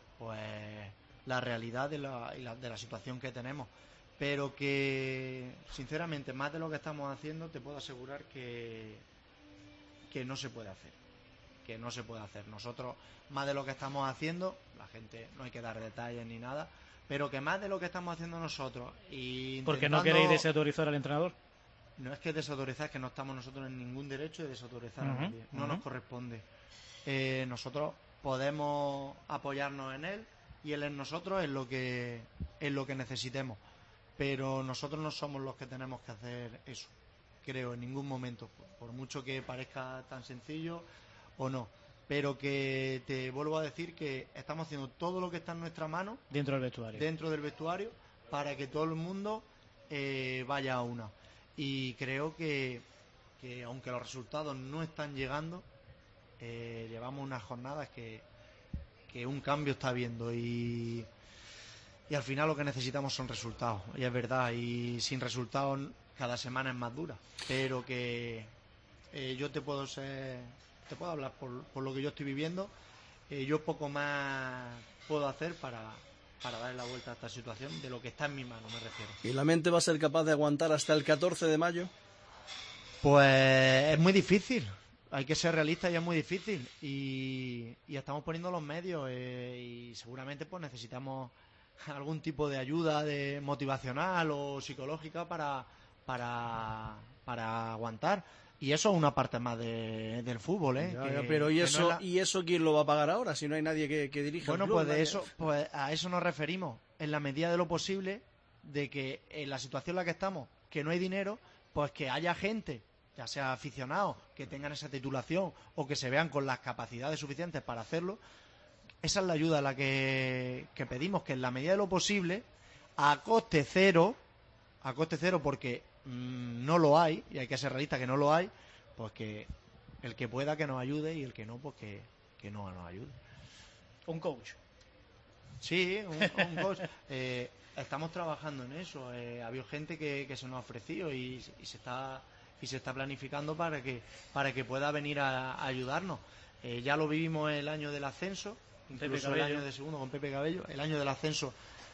la realidad de la situación que tenemos. Pero que, sinceramente, más de lo que estamos haciendo, te puedo asegurar que no se puede hacer. Que no se puede hacer. Nosotros, más de lo que estamos haciendo, la gente, no hay que dar detalles ni nada, pero que más de lo que estamos haciendo nosotros... ¿Porque no queréis desautorizar al entrenador? No es que desautorizar, es que no estamos nosotros en ningún derecho de desautorizar a nadie. No nos corresponde. Nosotros podemos apoyarnos en él y él en nosotros en lo que necesitemos. Pero nosotros no somos los que tenemos que hacer eso, creo, en ningún momento, por mucho que parezca tan sencillo o no. Pero que te vuelvo a decir que estamos haciendo todo lo que está en nuestra mano dentro del vestuario para que todo el mundo vaya a una. Y creo que aunque los resultados no están llegando, llevamos unas jornadas que un cambio está habiendo y al final lo que necesitamos son resultados, y es verdad, y sin resultados cada semana es más dura, pero que yo te puedo hablar por lo que yo estoy viviendo. Yo poco más puedo hacer para darle la vuelta a esta situación de lo que está en mi mano, me refiero. ¿Y la mente va a ser capaz de aguantar hasta el 14 de mayo? Pues es muy difícil, hay que ser realistas y es muy difícil, y estamos poniendo los medios, y seguramente pues necesitamos algún tipo de ayuda motivacional o psicológica para aguantar. Y eso es una parte más del fútbol, ¿eh? Pero ¿y eso quién lo va a pagar ahora si no hay nadie que dirija el club? Bueno, pues a eso nos referimos, en la medida de lo posible, de que en la situación en la que estamos, que no hay dinero, pues que haya gente, ya sea aficionados, que tengan esa titulación o que se vean con las capacidades suficientes para hacerlo. Esa es la ayuda la que pedimos, que en la medida de lo posible, a coste cero, porque no lo hay, y hay que ser realista que no lo hay, pues que el que pueda que nos ayude y el que no, pues que no nos ayude. Un coach. Sí, un coach. Estamos trabajando en eso. Ha habido gente que se nos ha ofrecido y se está planificando para que pueda venir a ayudarnos. Ya lo vivimos el año del ascenso, incluso el año de segundo con Pepe Cabello. El año del ascenso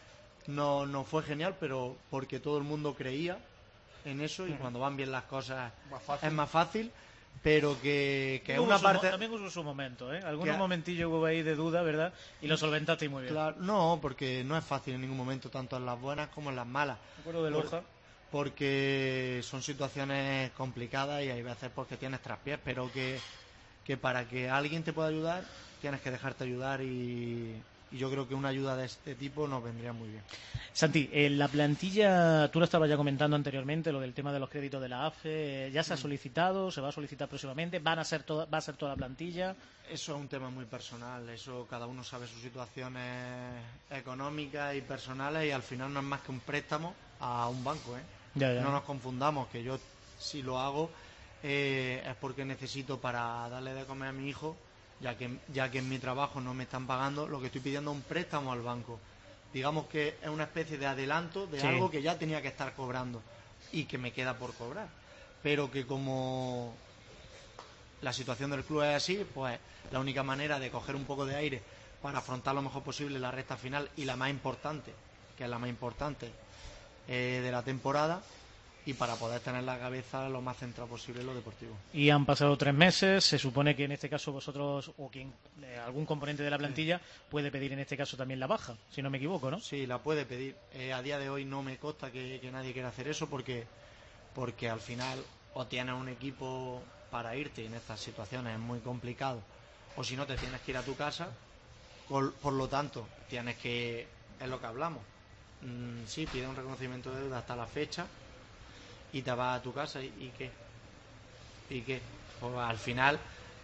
no fue genial, pero porque todo el mundo creía en eso, y cuando van bien las cosas es más fácil, pero que una parte... También hubo su momento, algunos momentillos hubo ahí de duda, ¿verdad? Y lo solventaste muy bien. Claro, no, porque no es fácil en ningún momento, tanto en las buenas como en las malas. Me acuerdo de Loja. Porque son situaciones complicadas y hay veces porque tienes traspiés, pero que para que alguien te pueda ayudar tienes que dejarte ayudar, y yo creo que una ayuda de este tipo nos vendría muy bien. Santi, la plantilla, tú lo estabas ya comentando anteriormente, lo del tema de los créditos de la AFE, ¿ya se ha solicitado? ¿Se va a solicitar próximamente? ¿Va a ser toda la plantilla? Eso es un tema muy personal, eso cada uno sabe sus situaciones económicas y personales, y al final no es más que un préstamo a un banco, Ya. No nos confundamos, que yo si lo hago es porque necesito para darle de comer a mi hijo, ya que en mi trabajo no me están pagando, lo que estoy pidiendo es un préstamo al banco. Digamos que es una especie de adelanto de algo que ya tenía que estar cobrando y que me queda por cobrar. Pero que como la situación del club es así, pues la única manera de coger un poco de aire para afrontar lo mejor posible la recta final y la más importante, que es la más importante de la temporada, y para poder tener la cabeza lo más centrada posible en lo deportivo. Y han pasado 3 meses, se supone que en este caso vosotros o algún componente de la plantilla puede pedir en este caso también la baja, si no me equivoco, ¿no? Sí, la puede pedir. A día de hoy no me consta que nadie quiera hacer eso, porque al final o tienes un equipo para irte, y en estas situaciones es muy complicado, o si no te tienes que ir a tu casa, por lo tanto tienes que, es lo que hablamos, sí, pide un reconocimiento de deuda hasta la fecha y te vas a tu casa, ¿y qué? Pues al final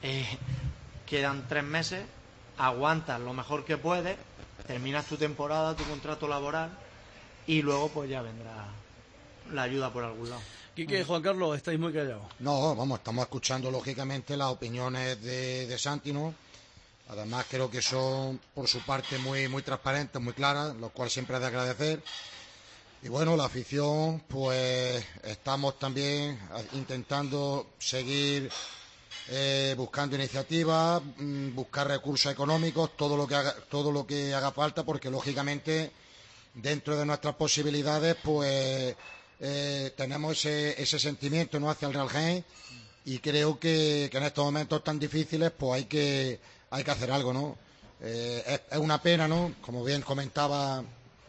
quedan 3 meses, aguantas lo mejor que puedes, terminas tu temporada, tu contrato laboral, y luego pues ya vendrá la ayuda por algún lado. Quique, Juan Carlos, estáis muy callados. No, vamos, estamos escuchando lógicamente las opiniones de Santi, ¿no? Además creo que son por su parte muy transparentes, muy claras, lo cual siempre es de agradecer. Y bueno, la afición, pues estamos también intentando seguir buscando iniciativas, buscar recursos económicos, todo lo que haga falta, porque lógicamente dentro de nuestras posibilidades, pues tenemos ese sentimiento, ¿no?, hacia el Real Jaén, y creo que en estos momentos tan difíciles, pues hay que hacer algo, ¿no? Es una pena, ¿no? Como bien comentaba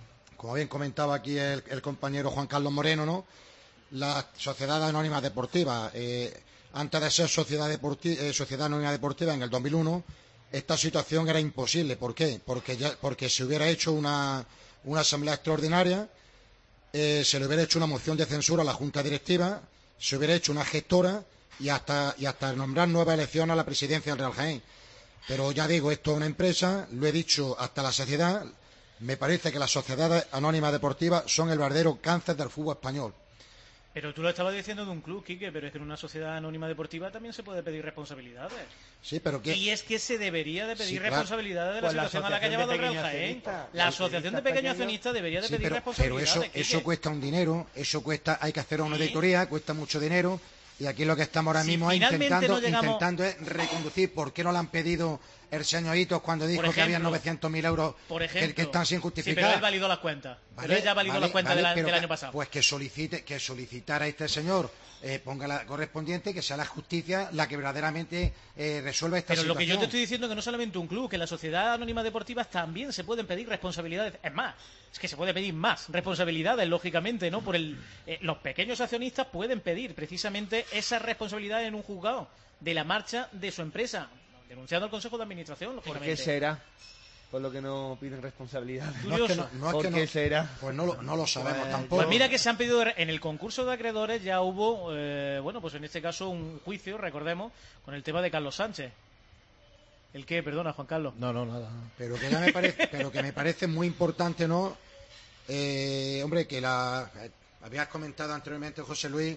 aquí el compañero Juan Carlos Moreno, ¿no? Las sociedades anónimas deportivas, antes de ser sociedad anónima deportiva en el 2001, esta situación era imposible. ¿Por qué? Porque se hubiera hecho una asamblea extraordinaria, se le hubiera hecho una moción de censura a la junta directiva, se hubiera hecho una gestora y hasta nombrar nuevas elecciones a la presidencia del Real Jaén. Pero ya digo, esto es una empresa, lo he dicho hasta la saciedad. Me parece que las sociedades anónimas deportivas son el verdadero cáncer del fútbol español. Pero tú lo estabas diciendo de un club, Quique, pero es que en una sociedad anónima deportiva también se puede pedir responsabilidades. Sí, pero ¿qué? Y es que se debería de pedir responsabilidades de la Pues situación a la que ha llevado el Real Jaén. La asociación de pequeños accionistas debería de pedir responsabilidades. Pero eso cuesta un dinero, hay que hacer una auditoría, cuesta mucho dinero. Y aquí lo que estamos ahora mismo intentando es reconducir. ¿Por qué no le han pedido el señor Hitos cuando dijo que había 900.000 euros que están sin justificar? Sí, pero él validó las cuentas. Pero él ya validó las cuentas del año pasado. Pues que solicitara a este señor, ponga la correspondiente, que sea la justicia la que verdaderamente resuelva esta situación. Pero lo que yo te estoy diciendo es que no solamente un club, que la sociedad anónima deportiva también se pueden pedir responsabilidades. Es más, es que se puede pedir más responsabilidades, lógicamente, ¿no? Los pequeños accionistas pueden pedir precisamente esa responsabilidad en un juzgado de la marcha de su empresa, denunciando al Consejo de Administración, lógicamente. ¿Por qué será? Por lo que no piden responsabilidad. ¿Por qué será? Pues no lo sabemos tampoco. Pues mira que se han pedido en el concurso de acreedores, ya hubo, bueno, pues en este caso un juicio, recordemos, con el tema de Carlos Sánchez. ¿El qué? Perdona, Juan Carlos. No, nada. Pero que me parece muy importante, ¿no? Hombre, que habías comentado anteriormente, José Luis,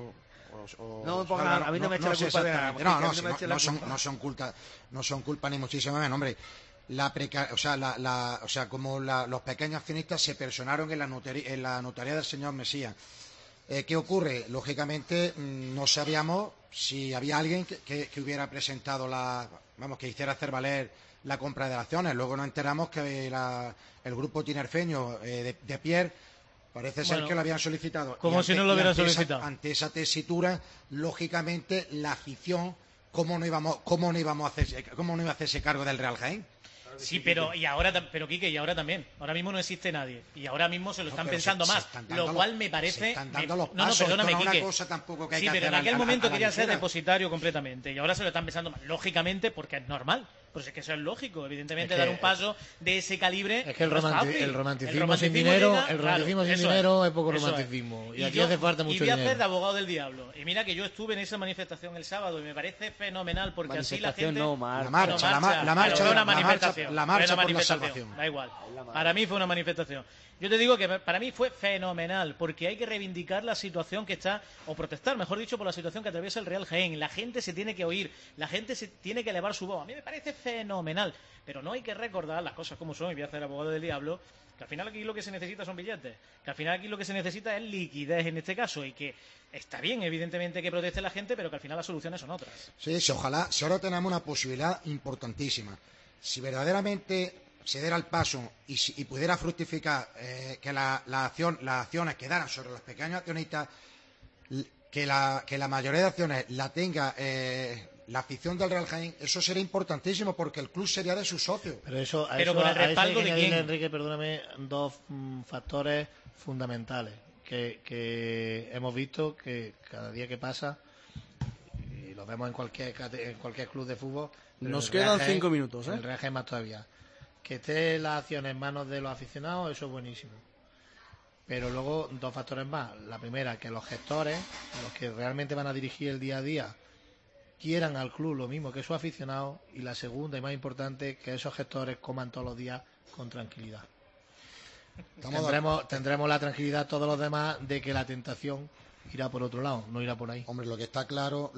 a mí no me echa la culpa de nada. No son culpa ni muchísimo menos, hombre. Como los pequeños accionistas se personaron en la notaría del señor Mesías. ¿Qué ocurre? Lógicamente no sabíamos si había alguien que hubiera presentado que hiciera hacer valer la compra de acciones. Luego nos enteramos que el grupo tinerfeño de Pierre parece ser que lo habían solicitado. Como si no lo hubieran solicitado. Ante esa tesitura, lógicamente la afición, ¿cómo no iba a hacerse cargo del Real Jaén? Sí, pero Quique, y ahora también. Ahora mismo no existe nadie. Y ahora mismo se lo están pensando más. Lo cual me parece... Perdóname, Quique. Sí, pero en aquel momento querían ser depositario completamente. Y ahora se lo están pensando más. Lógicamente, porque es normal. Pues es que eso es lógico. Evidentemente, dar un paso de ese calibre... Es que el romanticismo sin dinero es poco romanticismo. Y aquí hace falta mucho dinero. Y voy a hacer de abogado del diablo. Y mira que yo estuve en esa manifestación el sábado y me parece fenomenal porque así la gente... La marcha por la salvación. Da igual. Para mí fue una manifestación. Yo te digo que para mí fue fenomenal, porque hay que reivindicar la situación que está, o protestar, mejor dicho, por la situación que atraviesa el Real Jaén. La gente se tiene que oír, la gente se tiene que elevar su voz. A mí me parece fenomenal, pero no hay que recordar las cosas como son, y voy a hacer abogado del diablo, que al final aquí lo que se necesita son billetes, que al final aquí lo que se necesita es liquidez en este caso, y que está bien, evidentemente, que proteste la gente, pero que al final las soluciones son otras. Sí, ojalá, si ahora tenemos una posibilidad importantísima. Si verdaderamente se diera el paso y pudiera fructificar que las acciones quedaran sobre los pequeños accionistas, que la mayoría de acciones la tenga la afición del Real Jaén, eso sería importantísimo porque el club sería de sus socios. Pero con el respaldo de quién. Enrique, perdóname, dos factores fundamentales que hemos visto que cada día que pasa, y lo vemos en cualquier club de fútbol. Nos quedan 5 minutos, El Real Jaén más todavía. Que esté la acción en manos de los aficionados, eso es buenísimo. Pero luego, dos factores más. La primera, que los gestores, los que realmente van a dirigir el día a día, quieran al club lo mismo que sus aficionados. Y la segunda, y más importante, que esos gestores coman todos los días con tranquilidad. Tendremos la tranquilidad todos los demás de que la tentación irá por otro lado, no irá por ahí. Hombre, lo que está claro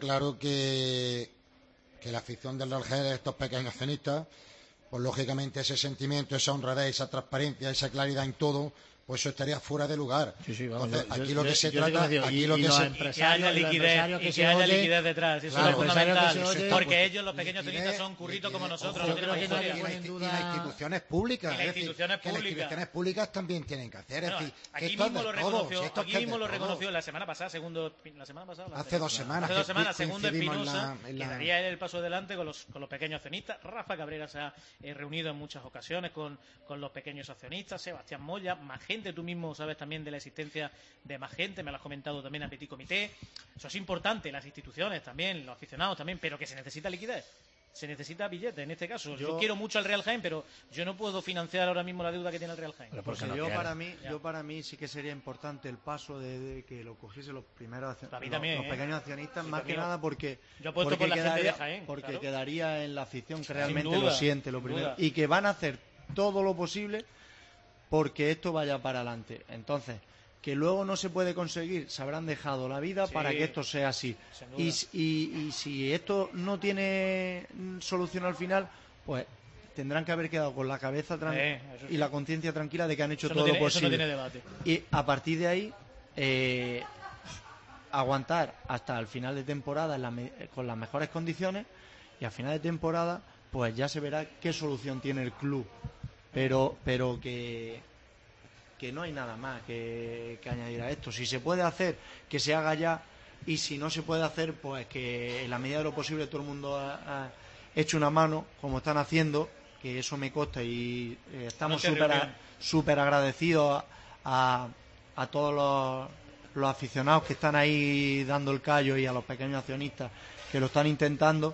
que la afición del Real Jaén, estos pequeños accionistas, pues lógicamente ese sentimiento, esa honradez, esa transparencia, esa claridad en todo, pues eso estaría fuera de lugar. Sí, vamos. Entonces, aquí lo que se trata, aquí lo que se que haya liquidez detrás, eso es fundamental, porque ellos, los pequeños accionistas, son curritos como nosotros, no tienen historia. Y las instituciones públicas, las instituciones públicas también tienen que hacer. Es decir, aquí mismo lo reconoció la semana pasada, hace 2 semanas. Hace 2 semanas, segundo Espinosa, que daría el paso adelante con los pequeños accionistas. Rafa Cabrera se ha reunido en muchas ocasiones con los pequeños accionistas, Sebastián Moya, más gente. Tú mismo sabes también de la existencia de más gente, me lo has comentado también a Petit Comité. Eso es importante, las instituciones también, los aficionados también, pero que se necesita liquidez, se necesita billete en este caso. Yo quiero mucho al Real Jaén, pero yo no puedo financiar ahora mismo la deuda que tiene el Real Jaén. Para mí sí que sería importante el paso de que lo cogiese los primeros los pequeños accionistas, más que nada porque quedaría en la afición que realmente lo siente, lo primero, y que van a hacer todo lo posible porque esto vaya para adelante. Entonces, que luego no se puede conseguir, se habrán dejado la vida para que esto sea así. Y si esto no tiene solución al final, pues tendrán que haber quedado con la cabeza y la conciencia tranquila de que han hecho todo lo posible. Eso no tiene debate. Y a partir de ahí, aguantar hasta el final de temporada con las mejores condiciones, y a final de temporada, pues ya se verá qué solución tiene el club. Pero que no hay nada más que añadir a esto. Si se puede hacer, que se haga ya, y si no se puede hacer, pues que en la medida de lo posible todo el mundo ha hecho una mano, como están haciendo, que eso me consta, y estamos súper agradecidos a todos los aficionados que están ahí dando el callo, y a los pequeños accionistas que lo están intentando.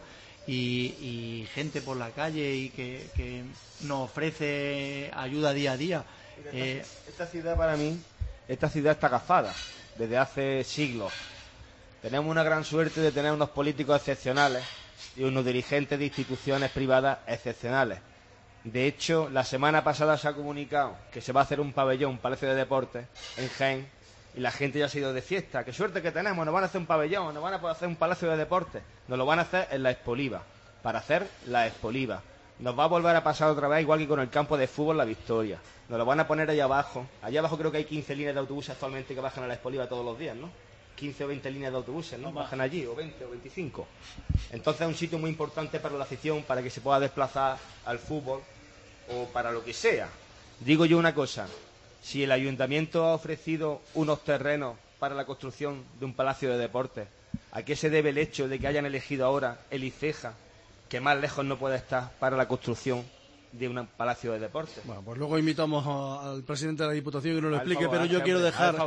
Y gente por la calle y que nos ofrece ayuda día a día. Esta ciudad, para mí, está agafada desde hace siglos. Tenemos una gran suerte de tener unos políticos excepcionales y unos dirigentes de instituciones privadas excepcionales. De hecho, la semana pasada se ha comunicado que se va a hacer un palacio de deportes en Jaén, y la gente ya se ha ido de fiesta. Qué suerte que tenemos, nos van a hacer un pabellón, nos van a poder hacer un palacio de deportes. Nos lo van a hacer en la Expoliva, para hacer la Expoliva. Nos va a volver a pasar otra vez, igual que con el campo de fútbol La Victoria. Nos lo van a poner allá abajo. Allá abajo creo que hay 15 líneas de autobuses actualmente que bajan a la Expoliva todos los días, ¿no? 15 o 20 líneas de autobuses, ¿no? Bajan allí, o 20 o 25. Entonces es un sitio muy importante para la afición, para que se pueda desplazar al fútbol o para lo que sea. Digo yo una cosa: si el ayuntamiento ha ofrecido unos terrenos para la construcción de un palacio de deportes, ¿a qué se debe el hecho de que hayan elegido ahora el ICEJA, que más lejos no puede estar, para la construcción de un palacio de deportes? Bueno, pues luego invitamos al presidente de la Diputación que nos lo explique, pero yo quiero dejar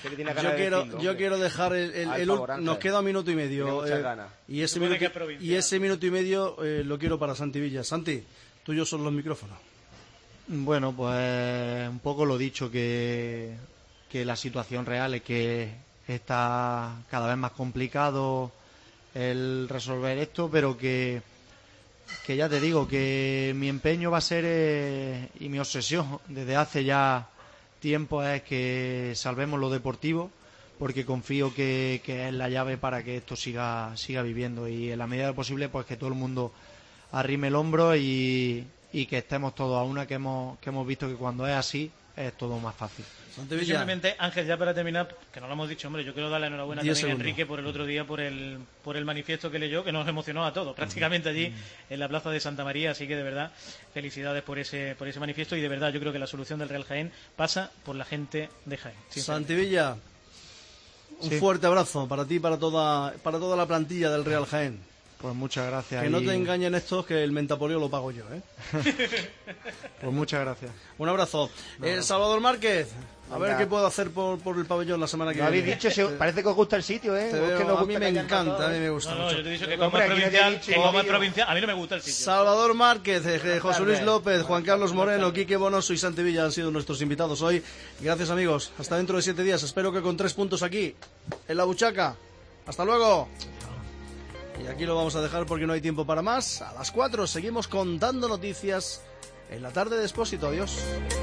nos queda 1 minuto y medio, y ese minuto y medio lo quiero para Santi Villa. Santi, tuyos son los micrófonos. Bueno, pues un poco lo dicho, que la situación real es que está cada vez más complicado el resolver esto, pero que ya te digo que mi empeño va a ser, y mi obsesión desde hace ya tiempo, es que salvemos lo deportivo, porque confío que es la llave para que esto siga viviendo, y en la medida de lo posible pues que todo el mundo arrime el hombro y que estemos todos a una, que hemos visto que cuando es así es todo más fácil. Simplemente, Ángel, ya para terminar, que no lo hemos dicho, hombre, yo quiero darle enhorabuena también a Enrique por el otro día, por el manifiesto que leyó, que nos emocionó a todos, prácticamente allí en la plaza de Santa María, así que de verdad, felicidades por ese manifiesto, y de verdad yo creo que la solución del Real Jaén pasa por la gente de Jaén. Santi Villa, un fuerte abrazo para ti y para toda la plantilla del Real Jaén. Pues muchas gracias. Que no te engañen estos, que el mentapolio lo pago yo, ¿eh? Pues muchas gracias. Un abrazo. Salvador Márquez, a ver qué puedo hacer por el pabellón la semana que viene. Lo habéis dicho, parece que os gusta el sitio, ¿eh? A mí me encanta, a mí me gusta mucho. Yo te he dicho que como es provincial, a mí no me gusta el sitio. Salvador Márquez, José Luis López, Juan Carlos Moreno, Quique Bonoso y Santi Villa han sido nuestros invitados hoy. Gracias, amigos. Hasta dentro de 7 días. Espero que con 3 puntos aquí, en la buchaca. Hasta luego. Y aquí lo vamos a dejar porque no hay tiempo para más. A las 4 seguimos contando noticias en la tarde de Expósito. Adiós.